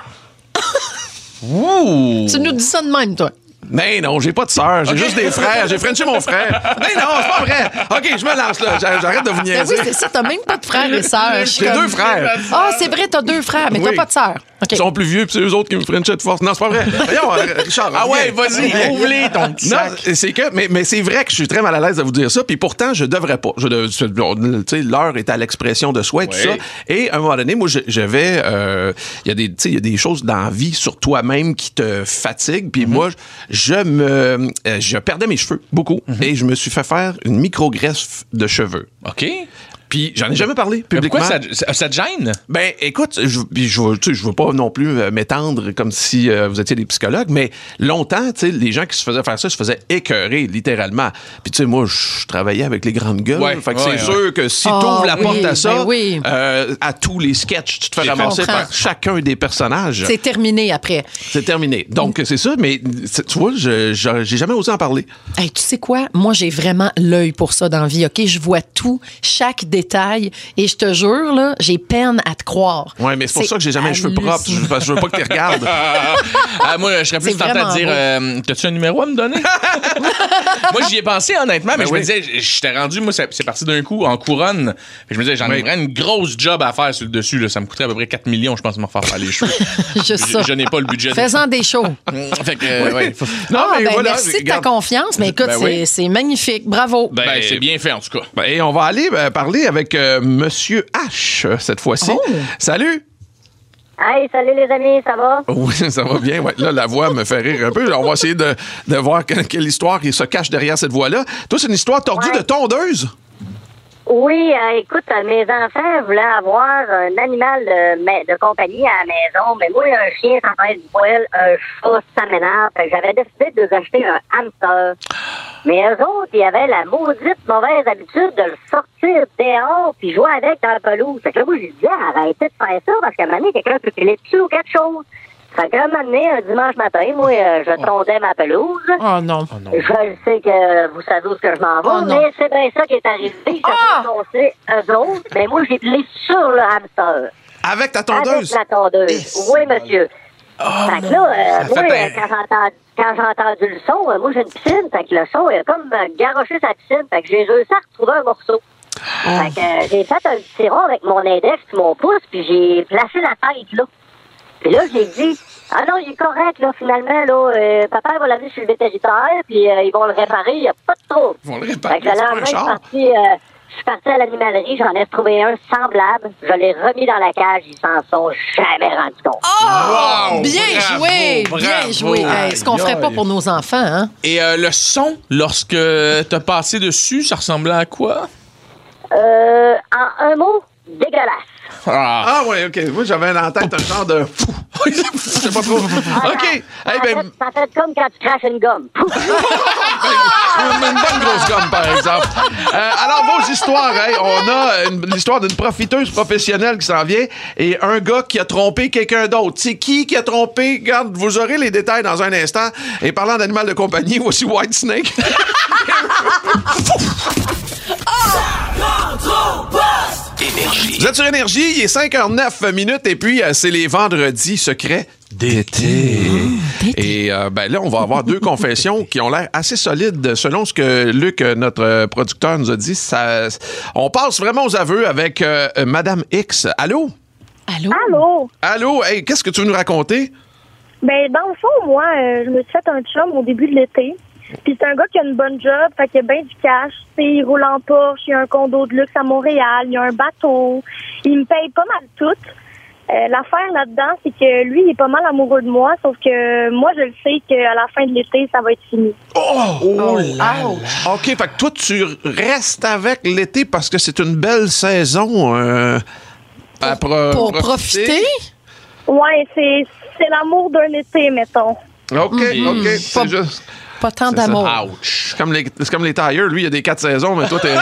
Ouh! Tu nous dis ça de même, toi? Mais non, j'ai pas de sœur, j'ai okay. juste des frères. J'ai frenché mon frère. Mais non, c'est pas vrai. OK, je me lance là. J'arrête de vous niaiser. Ben oui, c'est ça. T'as même pas de frères et sœurs. J'ai comme... deux frères. Ah, oh, c'est vrai, t'as deux frères, mais oui. t'as pas de sœur. Okay. Ils sont plus vieux, puis c'est eux autres qui me frenchaient de force. Non, c'est pas vrai. Voyons, Richard. Ah ouais, vas-y, ouvre-les ton petit sac. Non, c'est que, mais, mais c'est vrai que je suis très mal à l'aise de vous dire ça, puis pourtant, je devrais pas. Je de, tu sais, l'heure est à l'expression de soi et oui. tout ça. Et à un moment donné, moi, j'avais, il euh, y a des, tu sais, il y a des choses dans la vie sur toi-même qui te fatiguent, puis mm-hmm. moi, je me, euh, je perdais mes cheveux beaucoup, mm-hmm. et je me suis fait faire une micro-greffe de cheveux. OK. Puis j'en ai jamais parlé publiquement. Pourquoi ça, ça te gêne? Ben, écoute, je je, tu sais, je veux pas non plus euh, m'étendre comme si euh, vous étiez des psychologues, mais longtemps, tu sais, les gens qui se faisaient faire ça se faisaient écœurer, littéralement. Puis tu sais, moi, je travaillais avec les grandes gueules. Ouais, fait que ouais, c'est ouais. sûr que si oh, t'ouvres la oui, porte à ça, ben oui. euh, à tous les sketchs, tu te fais ramasser par chacun des personnages. C'est terminé après. C'est terminé. Donc, mm. c'est ça, mais tu vois, je, je, j'ai jamais osé en parler. Hey, tu sais quoi? Moi, j'ai vraiment l'œil pour ça dans la vie, OK? Je vois tout, chaque détail. détails. Et je te jure, là, j'ai peine à te croire. Ouais, mais c'est pour C'est ça que j'ai jamais les cheveux propres. Je, parce que je veux pas que tu regardes. Ah, moi, je serais plus C'est tenté de vraiment dire euh, t'as-tu un numéro à me donner? Moi, j'y ai pensé, honnêtement, mais Ben je oui. me disais, j'étais rendu, moi, c'est c'est parti d'un coup en couronne. Puis je me disais, j'en ai Oui. vraiment une grosse job à faire sur le dessus. Là. Ça me coûterait à peu près quatre millions, je pense, de me refaire faire les cheveux. Juste je, ça. je n'ai pas le budget. de- Fais-en des shows. Fait que, euh, ouais. Non, Ah, mais ben, voilà, merci de ta regarde. confiance, mais écoute, Ben c'est oui. c'est magnifique. Bravo. Ben, c'est bien fait, en tout cas. Ben, et on va aller euh, parler avec euh, Monsieur H euh, cette fois-ci. Oh. Salut! Hey, salut les amis, ça va? Oui, ça va bien. Ouais, là, la voix me fait rire un peu. On va essayer de, de voir que- quelle histoire qui se cache derrière cette voix-là. Toi, c'est une histoire tordue Ouais. de tondeuse. Oui, euh, écoute, euh, mes enfants voulaient avoir un animal de, ma- de compagnie à la maison, mais moi, un chien, ça fait du poil, un chat, ça m'énerve. Fait que j'avais décidé de nous acheter un hamster. Mais eux autres, ils avaient la maudite mauvaise habitude de le sortir dehors puis jouer avec dans la pelouse. Fait que là, moi, j'ai dit, arrêtez de faire ça parce qu'à un moment donné, quelqu'un peut filer dessus ou quelque chose. Fait qu'à un moment donné, un dimanche matin, moi, euh, je tondais ma pelouse. Oh non. Je sais que vous savez où ce que je m'en vais, Oh non. mais c'est bien ça qui est arrivé. Ils se Ah! sont foncés, eux autres, mais moi, j'ai pilé sur le hamster. Avec ta Avec tondeuse. la tondeuse. Oui, monsieur. fait que là, euh, Ça moi, fait euh, un- quand j'ai entendu, quand j'ai entendu le son, euh, moi, j'ai une piscine, fait que le son, il a comme euh, garoché sa piscine, fait que j'ai réussi à retrouver un morceau. Fait que euh, j'ai fait un petit rond avec mon index et mon pouce, puis j'ai placé la tête, là. Puis là, j'ai dit, ah non, il est correct, là, finalement, là, euh, papa va l'amener chez le vétérinaire, puis euh, ils vont le réparer, il n'y a pas de trouble. Ils vont le Fait réparer, que le c'est pas un lendemain, je suis char. parti, euh, je suis parti à l'animalerie, j'en ai trouvé un semblable, je l'ai remis dans la cage, ils s'en sont jamais rendus compte. Oh! Wow! Bien Bravo, joué! bravo. Bien joué! Hey, ce qu'on ferait pas pour nos enfants, hein? Et euh, le son, lorsque t'as passé dessus, ça ressemblait à quoi? Euh, en un mot, dégueulasse. Ah! Ah, ouais, OK. Moi, j'avais dans la tête un genre de fou. Je sais pas trop. OK. Hey, Ça, ben, fait, ça fait comme quand tu craches une gomme. une bonne grosse gomme, par exemple. Euh, alors, vos histoires, hey, on a une- l'histoire d'une profiteuse professionnelle qui s'en vient et un gars qui a trompé quelqu'un d'autre. C'est qui qui a trompé? Regarde, vous aurez les détails dans un instant. Et parlant d'animal de compagnie, voici White Snake. Énergie. Vous êtes sur Énergie, il est cinq heures neuf minutes et puis euh, c'est les vendredis secrets d'été. Et euh, ben là, on va avoir deux confessions qui ont l'air assez solides selon ce que Luc, euh, notre euh, producteur, nous a dit. Ça, on passe vraiment aux aveux avec euh, euh, Madame X. Allô? Allô? Allô? Allô? Hey, qu'est-ce que tu veux nous raconter? Ben, dans le fond, moi, euh, je me suis fait un chum au début de l'été. Puis c'est un gars qui a une bonne job, fait qu'il a bien du cash. Tu sais, il roule en Porsche, il a un condo de luxe à Montréal, il a un bateau. Il me paye pas mal tout. Euh, l'affaire là-dedans, c'est que lui, il est pas mal amoureux de moi, sauf que moi, je le sais qu'à la fin de l'été, ça va être fini. Oh! Oh là là. OK, fait que toi, tu restes avec l'été parce que c'est une belle saison. Euh, à pro- Pour profiter? Ouais, c'est, c'est l'amour d'un été, mettons. OK, OK. C'est Pas- juste... Pas tant C'est ça. d'amour. Ouch! C'est comme les, c'est comme les tailleurs. Lui, il y a des quatre saisons, mais toi, t'es...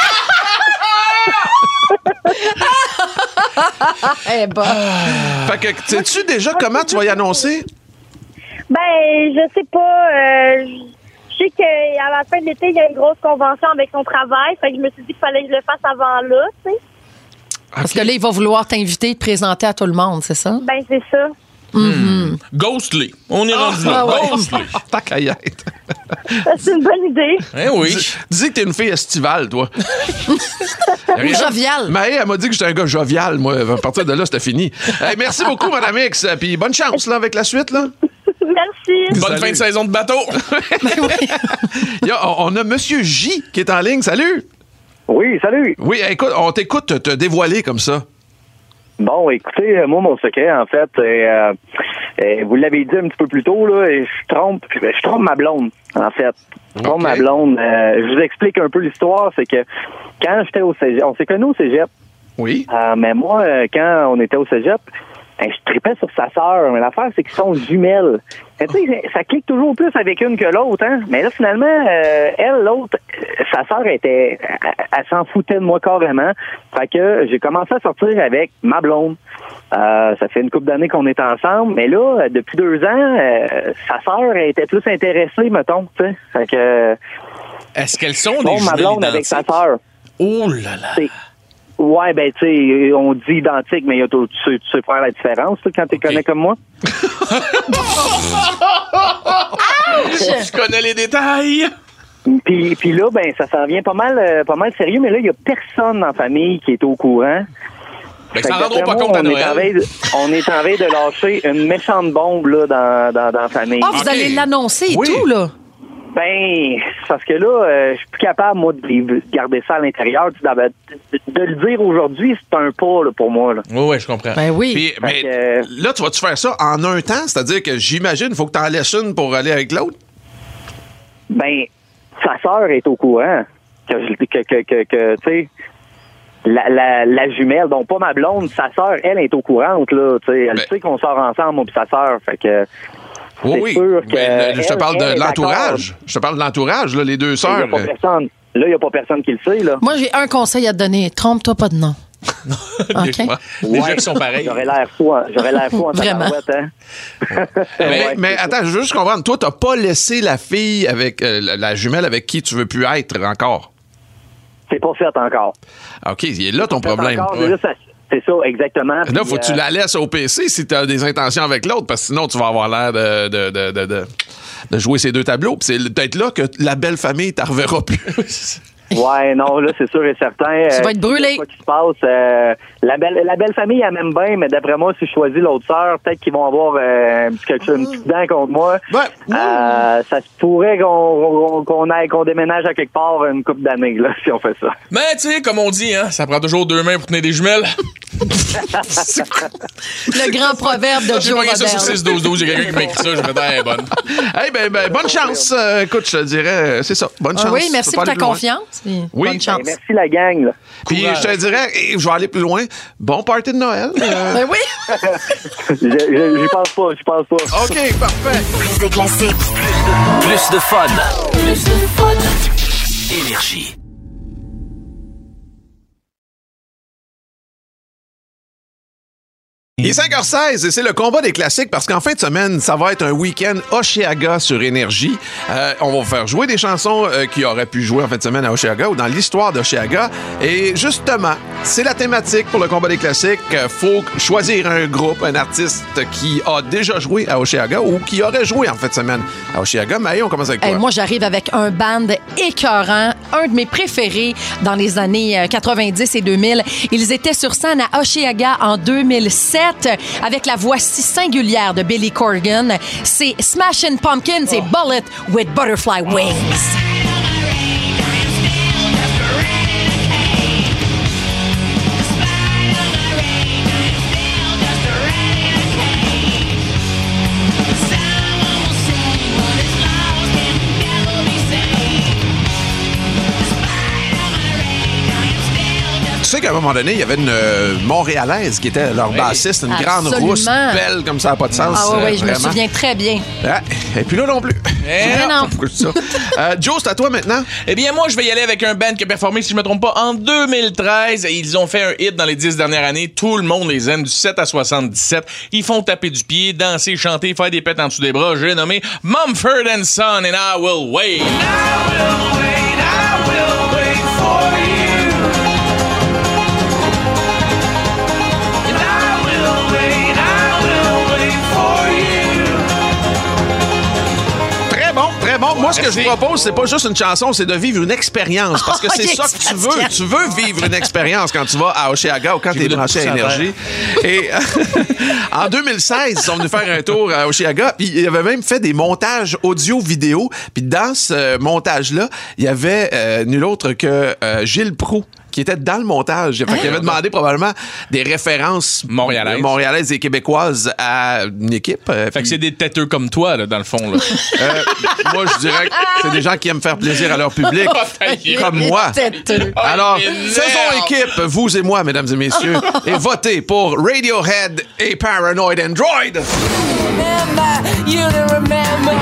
Eh ben. Fait que, sais-tu déjà comment tu vas y annoncer? Ben, je sais pas. Euh, je sais qu'à la fin de l'été, il y a une grosse convention avec son travail. Fait que je me suis dit qu'il fallait que je le fasse avant là, tu sais. Parce que là, il va vouloir t'inviter et te présenter à tout le monde, c'est ça? Ben, c'est ça. Mhm. Ghostly. On est rendu ah là. ouais. Ghostly. Tant qu'à y être. C'est une bonne idée. Eh oui. Dis, dis que t'es une fille estivale, toi. Ou jovial. Maë, elle m'a dit que j'étais un gars jovial, moi. À partir de là, c'était fini. Hey, merci beaucoup, Madame X. Puis bonne chance, là, avec la suite, là. Merci. Bonne Salut. fin de saison de bateau. Il y a- on a Monsieur J qui est en ligne. Salut. Oui, salut. Oui, écoute, on t'écoute te, te dévoiler comme ça. Bon, écoutez, euh, moi, mon secret, en fait, euh, euh, vous l'avez dit un petit peu plus tôt, là, et je trompe, je trompe ma blonde, en fait. Je trompe Ok. ma blonde. Euh, je vous explique un peu l'histoire, c'est que quand j'étais au cégep, on s'est connus au cégep, Oui. euh, mais moi, euh, quand on était au cégep, ben, je tripais sur sa sœur. Mais l'affaire, c'est qu'ils sont jumelles. Mais tu sais, ça clique toujours plus avec une que l'autre, hein. Mais là, finalement, euh, elle, l'autre, euh, sa sœur était, elle, elle s'en foutait de moi carrément. Fait que j'ai commencé à sortir avec ma blonde. Euh, ça fait une couple d'années qu'on est ensemble, mais là, depuis deux ans, euh, sa sœur était plus intéressée, mettons, tu sais. Fait que, Est-ce qu'elles sont bon, des ma jumelles blonde avec sa identiques? sœur. Oh là là. C'est Ouais, ben, tu sais, on dit identique, mais y a, tu, sais, tu sais faire la différence là, quand tu okay. connais comme moi. Je connais les détails. Puis, puis là, ben, ça s'en vient pas mal, euh, pas mal sérieux, mais là, il y a personne dans la famille qui est au courant. Ben, ça rendront pas compte à Noël. Est en veille de, on est en veille de lâcher une méchante bombe là, dans, dans, dans la famille. Ah, oh, vous okay. allez l'annoncer et oui. tout, là? Ben, parce que là, euh, je suis plus capable, moi, de garder ça à l'intérieur. De, de le dire aujourd'hui, c'est un pas là, pour moi. Là. Oui, oui, je comprends. Ben oui. Puis, mais que, là, tu vas-tu faire ça en un temps? C'est-à-dire que j'imagine, il faut que tu en laisses une pour aller avec l'autre? Ben, sa sœur est au courant. Que, que, que, que, que tu sais... La, la, la jumelle, donc pas ma blonde, sa sœur, elle est au courant, là, tu sais, elle ben, sait qu'on sort ensemble, moi pis sa sœur, fait que... Oui, oui, sûr que ben, je te parle de l'entourage, je te parle de l'entourage, là, les deux sœurs. Il n'y a pas personne, là, il n'y a pas personne qui le sait, là. Moi, j'ai un conseil à te donner, trompe-toi pas de nom. Okay. Déjà ouais. qu'ils sont pareils. J'aurais l'air fou, hein. J'aurais l'air fou en tabarouette, hein. mais, ouais, mais attends, je veux juste comprendre, toi, t'as pas laissé la fille avec, euh, la jumelle avec qui tu veux plus être encore? C'est pas fait encore. OK, il est là ton problème. Encore, ouais. là, ça, c'est ça, exactement. Là, faut que tu la laisses au P C si tu as des intentions avec l'autre, parce que sinon, tu vas avoir l'air de, de, de, de, de, de jouer ces deux tableaux. Puis c'est peut-être là que la belle famille t'en reverra plus. Ouais, non, là, c'est sûr et certain. Tu euh, vas être brûlé. Quoi qui se passe. Euh, la, belle, la belle famille, elle m'aime bien, mais d'après moi, si je choisis l'autre sœur, peut-être qu'ils vont avoir euh, un petit quelque chose, une petite dent contre moi. Ouais. Euh, ça se pourrait qu'on, qu'on, aille, qu'on déménage à quelque part une couple d'années, là, si on fait ça. Mais, tu sais, comme on dit, hein, ça prend toujours deux mains pour tenir des jumelles. Le grand proverbe de Joe Robert. J'ai ça sur six douze douze, il y a quelqu'un qui m'a écrit ça, je me dis, hey, bonne. Hey, ben, ben, bonne chance. Euh, écoute, je te dirais, c'est ça. Bonne chance. Ah oui, merci pour ta confiance. Oui. Bonne chance. Ben, merci la gang. Là. Puis je te dirais, je vais aller plus loin. Bon party de Noël. Euh... Ben oui. J'y pense pas, j'y pense pas. OK, parfait. Plus de classiques, plus de, plus de fun. Plus de fun. Énergie. Il est cinq heures seize et c'est le combat des classiques parce qu'en fin de semaine, ça va être un week-end Oshéaga sur Énergie. Euh, on va faire jouer des chansons euh, qui auraient pu jouer en fin de semaine à Oshéaga ou dans l'histoire d'Oshéaga. Et justement, c'est la thématique pour le combat des classiques. Faut choisir un groupe, un artiste qui a déjà joué à Oshéaga ou qui aurait joué en fin de semaine à Oshéaga. Maë, on commence avec toi. Hey, moi, j'arrive avec un band écœurant, un de mes préférés dans les années quatre-vingt-dix et deux mille. Ils étaient sur scène à Oshéaga en deux mille sept. Avec la voix si singulière de Billy Corgan. C'est Smashing Pumpkins et Bullet with Butterfly Wings. Tu sais qu'à un moment donné, il y avait une euh, Montréalaise qui était leur bassiste, une Absolument. grande rousse, belle comme ça, pas de sens. Ah oui, oui, je vraiment. me souviens très bien. Ah, et puis là non plus. Eh non. non. euh, Joe, c'est à toi maintenant? Eh bien, moi, je vais y aller avec un band qui a performé, si je me trompe pas, en deux mille treize. Et ils ont fait un hit dans les dix dernières années. Tout le monde les aime, du sept à soixante-dix-sept. Ils font taper du pied, danser, chanter, faire des pètes en dessous des bras. J'ai nommé Mumford and Son and I Will Wait. I will wait, I will wait for you. Très bon. Moi, ce que je vous propose, c'est pas juste une chanson, c'est de vivre une expérience. Parce que c'est ça que tu veux. Tu veux vivre une expérience quand tu vas à Oshéaga ou quand tu es branché à Énergie. Et en deux mille seize, ils sont venus faire un tour à Oshéaga. Puis ils avaient même fait des montages audio-vidéo. Puis dans ce montage-là, il y avait euh, nul autre que euh, Gilles Proulx qui était dans le montage. Fait qu'il avait demandé probablement des références montréalaises, montréalaises et québécoises à une équipe. Euh, fait puis... que c'est des têteux comme toi, là, dans le fond. Là. euh, moi, je dirais que c'est des gens qui aiment faire plaisir à leur public, comme moi. Alors, faisons équipe, vous et moi, mesdames et messieurs, et votez pour Radiohead et Paranoid Android. Remember, you remember.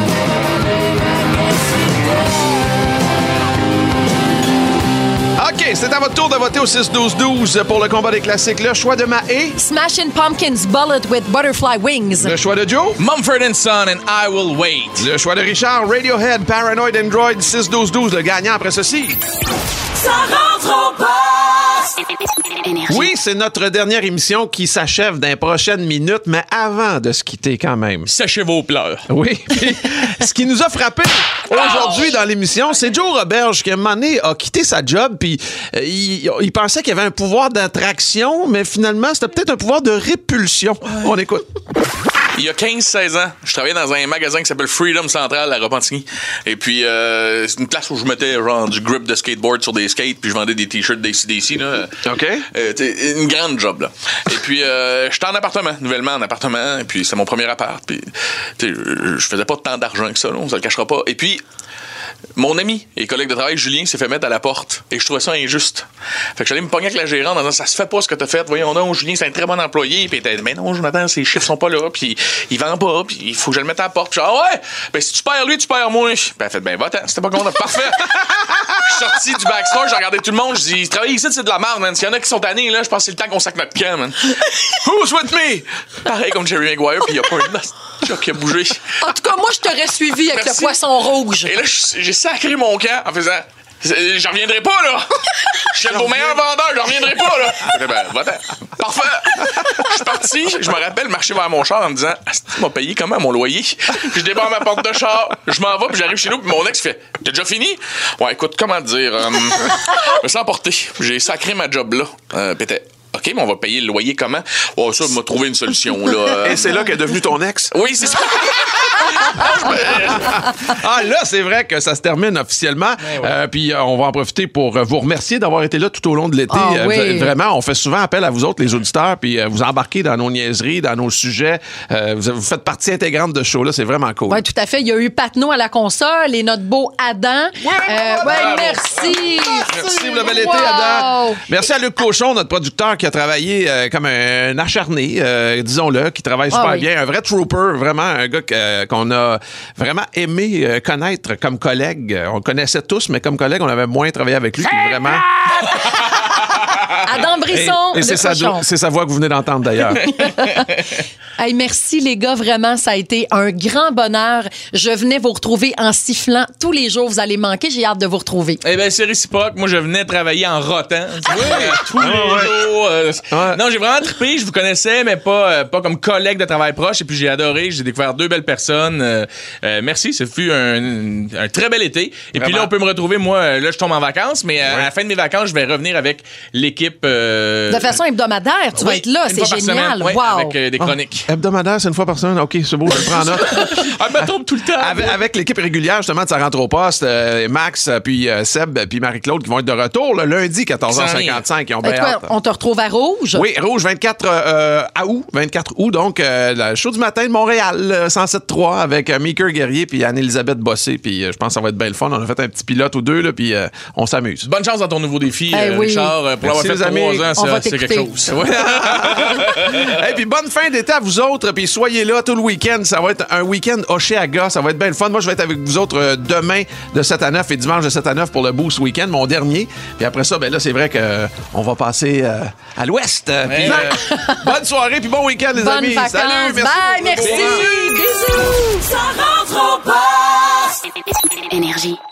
OK, c'est à votre tour de voter au six douze douze pour le combat des classiques. Le choix de Maë. Smashing Pumpkins Bullet with Butterfly Wings. Le choix de Joe. Mumford and Son and I Will Wait. Le choix de Richard. Radiohead, Paranoid Android, six douze douze. Le gagnant après ceci. Ça rentre au poste. Oui, c'est notre dernière émission qui s'achève dans les prochaines minutes, mais avant de se quitter quand même. Sachez vos pleurs. Oui. Puis, ce qui nous a frappé aujourd'hui dans l'émission, c'est Joe Roberge qui, à un moment donné, a quitté sa job, puis euh, il, il pensait qu'il y avait un pouvoir d'attraction, mais finalement, c'était peut-être un pouvoir de répulsion. On écoute. Il y a quinze seize ans, je travaillais dans un magasin qui s'appelle Freedom Central à Repentigny. Et puis, euh, c'est une place où je mettais genre du grip de skateboard sur des skates, puis je vendais des t-shirts d'A C D C, là. OK. Euh, une grande job, là. Et puis, euh, j'étais en appartement, nouvellement en appartement, et puis c'est mon premier appart, puis je faisais pas tant d'argent que ça, là, on se le cachera pas. Et puis, mon ami et collègue de travail, Julien, s'est fait mettre à la porte. Et je trouvais ça injuste. Fait que j'allais me pogner avec la gérante en disant, ça se fait pas ce que t'as fait. Voyons donc, Julien, c'est un très bon employé. Puis elle était, mais non, Jonathan, ses chiffres sont pas là. Puis il vend pas. Puis il faut que je le mette à la porte. Puis je dis, ah ouais, ben si tu perds lui, tu perds moi. Ben elle fait, ben va-t'en, c'était pas content. Parfait. Je suis sorti du backstore, j'ai regardé tout le monde. Je dis, travailler ici, c'est de la merde, man. S'il y en a qui sont tannés, là, je pense que c'est le temps qu'on sac notre camp, man. Who's with me? Pareil comme Jerry Maguire, puis il y a pas un choc qui a bougé. En tout cas, moi, je t'aurais suivi avec Merci. le poisson rouge. Et là, j'ai sacré mon camp en faisant. J'en reviendrai pas, là! Je suis vos meilleurs vendeurs, j'en reviendrai pas, là! Ben, va-t'en. Parfait! Je suis parti, je me rappelle marcher vers mon char en me disant, ah, tu m'as payé comment mon loyer? Puis je débarre ma porte de char, je m'en vais, puis j'arrive chez nous, puis mon ex fait, t'as déjà fini? Ouais, écoute, comment dire? Euh, je me sens emporté. J'ai sacré ma job là. Euh, puis t'es, OK, mais on va payer le loyer comment? Oh, ça, m'a trouvé une solution, là. Et c'est là qu'est devenu ton ex? Oui, c'est ça. Ah, là, c'est vrai que ça se termine officiellement. Ouais. Euh, puis euh, on va en profiter pour euh, vous remercier d'avoir été là tout au long de l'été. Ah, Euh, oui. vous- vraiment, on fait souvent appel à vous autres, les auditeurs, puis euh, vous embarquez dans nos niaiseries, dans nos sujets. Euh, vous, vous faites partie intégrante de ce show-là. C'est vraiment cool. Oui, tout à fait. Il y a eu Patnaud à la console et notre beau Adam. Ouais, ouais, merci. Merci pour le bel été, Wow. Adam. Merci à Luc Cochon, notre producteur, qui a travaillé euh, comme un acharné, euh, disons-le, qui travaille super Ah oui. bien. Un vrai trooper, vraiment un gars que- euh, qu'on a vraiment aimé euh, connaître comme collègue. Euh, On le connaissait tous, mais comme collègue, on avait moins travaillé avec lui. Puis vraiment. Adam Brisson. Et, et de c'est, sa, Cochon. c'est sa voix que vous venez d'entendre d'ailleurs. Hey, merci les gars, vraiment, ça a été un grand bonheur. Je venais vous retrouver en sifflant tous les jours. Vous allez manquer, j'ai hâte de vous retrouver. Eh bien, c'est réciproque. Moi, je venais travailler en rotant. Tu vois, euh, tous les Ah ouais. jours. euh, Ouais. Non, j'ai vraiment trippé. Je vous connaissais, mais pas, euh, pas comme collègue de travail proche. Et puis, j'ai adoré. J'ai découvert deux belles personnes. Euh, euh, merci. Ce fut un, un très bel été. Et puis Vraiment. là, on peut me retrouver. Moi, euh, là, je tombe en vacances, mais euh, à la fin de mes vacances, je vais revenir avec l'équipe. euh, De façon hebdomadaire, tu vas oui, être là, une c'est fois par génial. semaine, ouais, Wow. avec euh, des chroniques. Ah, hebdomadaire, c'est une fois par semaine. OK, c'est beau, je le prends en note. Ah, me tombe tout le temps. Avec, avec l'équipe régulière, justement, de Ça rentre au poste, euh, Max, euh, puis euh, Seb, euh, puis Marie-Claude qui vont être de retour le lundi, quatorze heures cinquante-cinq. Ils ont Et bien toi, hâte. on te retrouve à Rouge? Oui, Rouge, vingt-quatre euh, à août, vingt-quatre août, donc euh, le show du matin de Montréal, euh, cent sept trois, avec euh, Meeker Guerrier puis Anne-Elisabeth Bossé, puis euh, je pense que ça va être bien le fun. On a fait un petit pilote ou deux, là, puis euh, on s'amuse. Bonne chance dans ton nouveau défi, Eh euh, oui. Richard. euh, Pour Merci, l'avoir fait les amis. trois ans, On ça, va c'est t'écouter. quelque chose. Ouais. Et puis bonne fin d'été à vous autres, puis soyez là tout le week-end. Ça va être un week-end Hochelaga, ça va être bien le fun. Moi, je vais être avec vous autres euh, demain de sept à neuf et dimanche de sept à neuf pour le Boost Weekend, mon dernier. Puis après ça, ben là, c'est vrai que euh, on va passer euh, à l'ouest. Euh, puis, Ouais. euh, bonne soirée, puis bon week-end, les Bonnes amis. vacances. Salut, merci. Bye, merci. Bisous. Ça rentre au poste. Énergie.